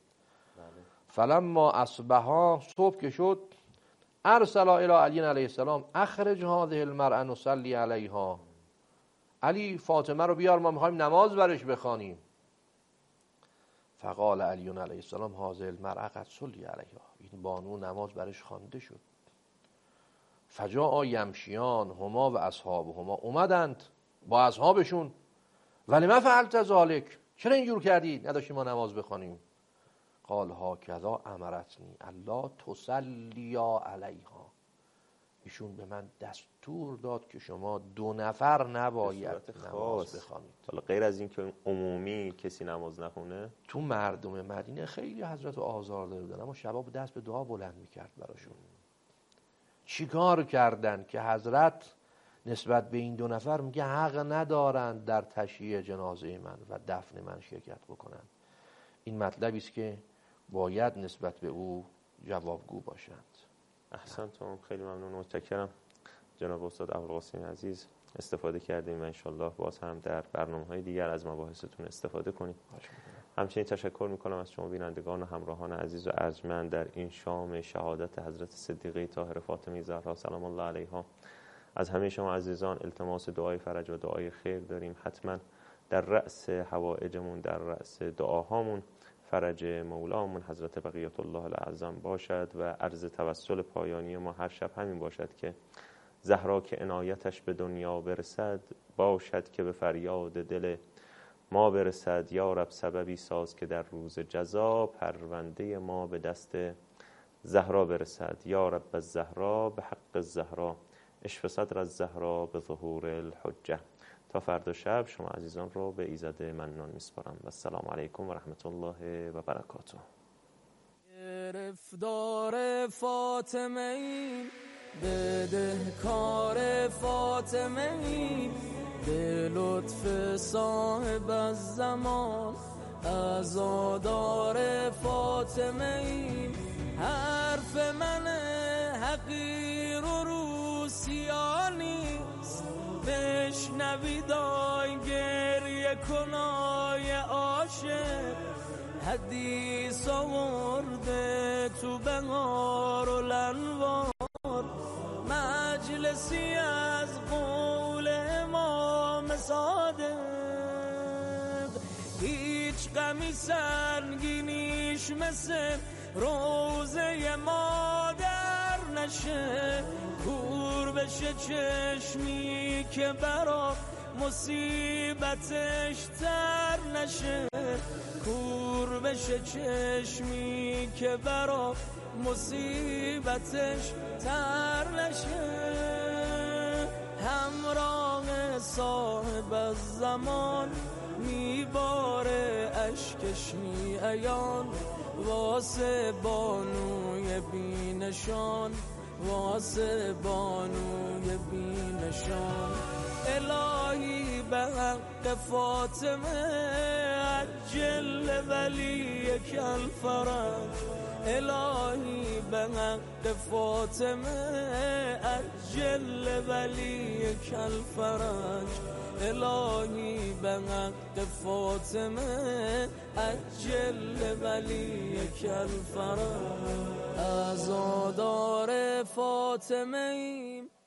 فلما اصبحا صبح که شد ارسل الی علی علیه السلام اخرج هذه المرأة نصلی علیها، علی فاطمه رو بیار ما میخوایم نماز برش بخوانیم. فقال علی علیه السلام هذه المرأة قد صلی علیها، این بانو نماز برش خوانده شد. فجاء یمشیان هما و اصحابهما، اومدند با اصحابشون ولی ما فعلت ذلک، چرا اینجور کردی نداشتیم ما نماز بخوانیم؟ قال هاکذا امرتنی الا تصلی علیها، ایشون به من دستور داد که شما دو نفر نباید نماز بخوانید. حالا غیر از این که عمومی کسی نماز نخونه، تو مردم مدینه خیلی حضرت آزار داده بودن اما شباب دست به دعا بلند میکرد براشون. چیکار کردن که حضرت نسبت به این دو نفر میگه حق ندارند در تشییع جنازه من و دفن من شرکت بکنند؟ این مطلبی است که باید نسبت به او جوابگو باشند. احسنتم، خیلی ممنون و متشکرم جناب استاد ابوالقاسمی عزیز. استفاده کردیم و انشالله باز هم در برنامه‌های دیگر از مباحثتون استفاده کنیم. همچنین تشکر میکنم از شما بینندگان و همراهان عزیز و ارجمند در این شام شهادت حضرت صدیقه طاهره فاطمه زهرا سلام الله علیها. از همه شما عزیزان التماس دعای فرج و دعای خیر داریم. حتما در رأس حوائجمون، در رأس دعاهامون فرج مولامون حضرت بقیت الله الاعظم باشد و عرض توسل پایانی ما هر شب همین باشد که زهرا که عنایتش به دنیا برسد باشد که به فریاد دل ما برسد. یا رب سببی ساز که در روز جزا پرونده ما به دست زهرا برسد. یا رب الزهرا به حق الزهرا اشف صدر الزهرا به ظهور الحجه. تا فردا شب شما عزیزان رو به ایزد منان میسپارم و السلام علیکم و رحمت الله و برکاته. گرفتار فاطمه ایم، بدهکار فاطمه ایم، به لطف صاحب از زمان عزادار فاطمه ایم. حرف من حقیر و روسیانی بشنوید آی گریه کنای عاشق، حدیث آورده تو بهار و لنوار، مجلسی از قول امام صادق، هیچ غمی سنگینیش مثل روزه مادر نشه، کور بشه چشمی که برا مصیبتش تر نشه، کور بشه چشمی که برا مصیبتش تر نشه. همراه صاحب الزمان میباره اشکش می عیان، واسه بانوی بینشان، واسه بانوی بینشان. الهی به حق فاطمه عجل ولی کل فرج، الهی به حق فاطمه عجل ولی کل فرج، الهی به حق فاطمه عجل ولی کل فرج. عزادار فاطمه ایم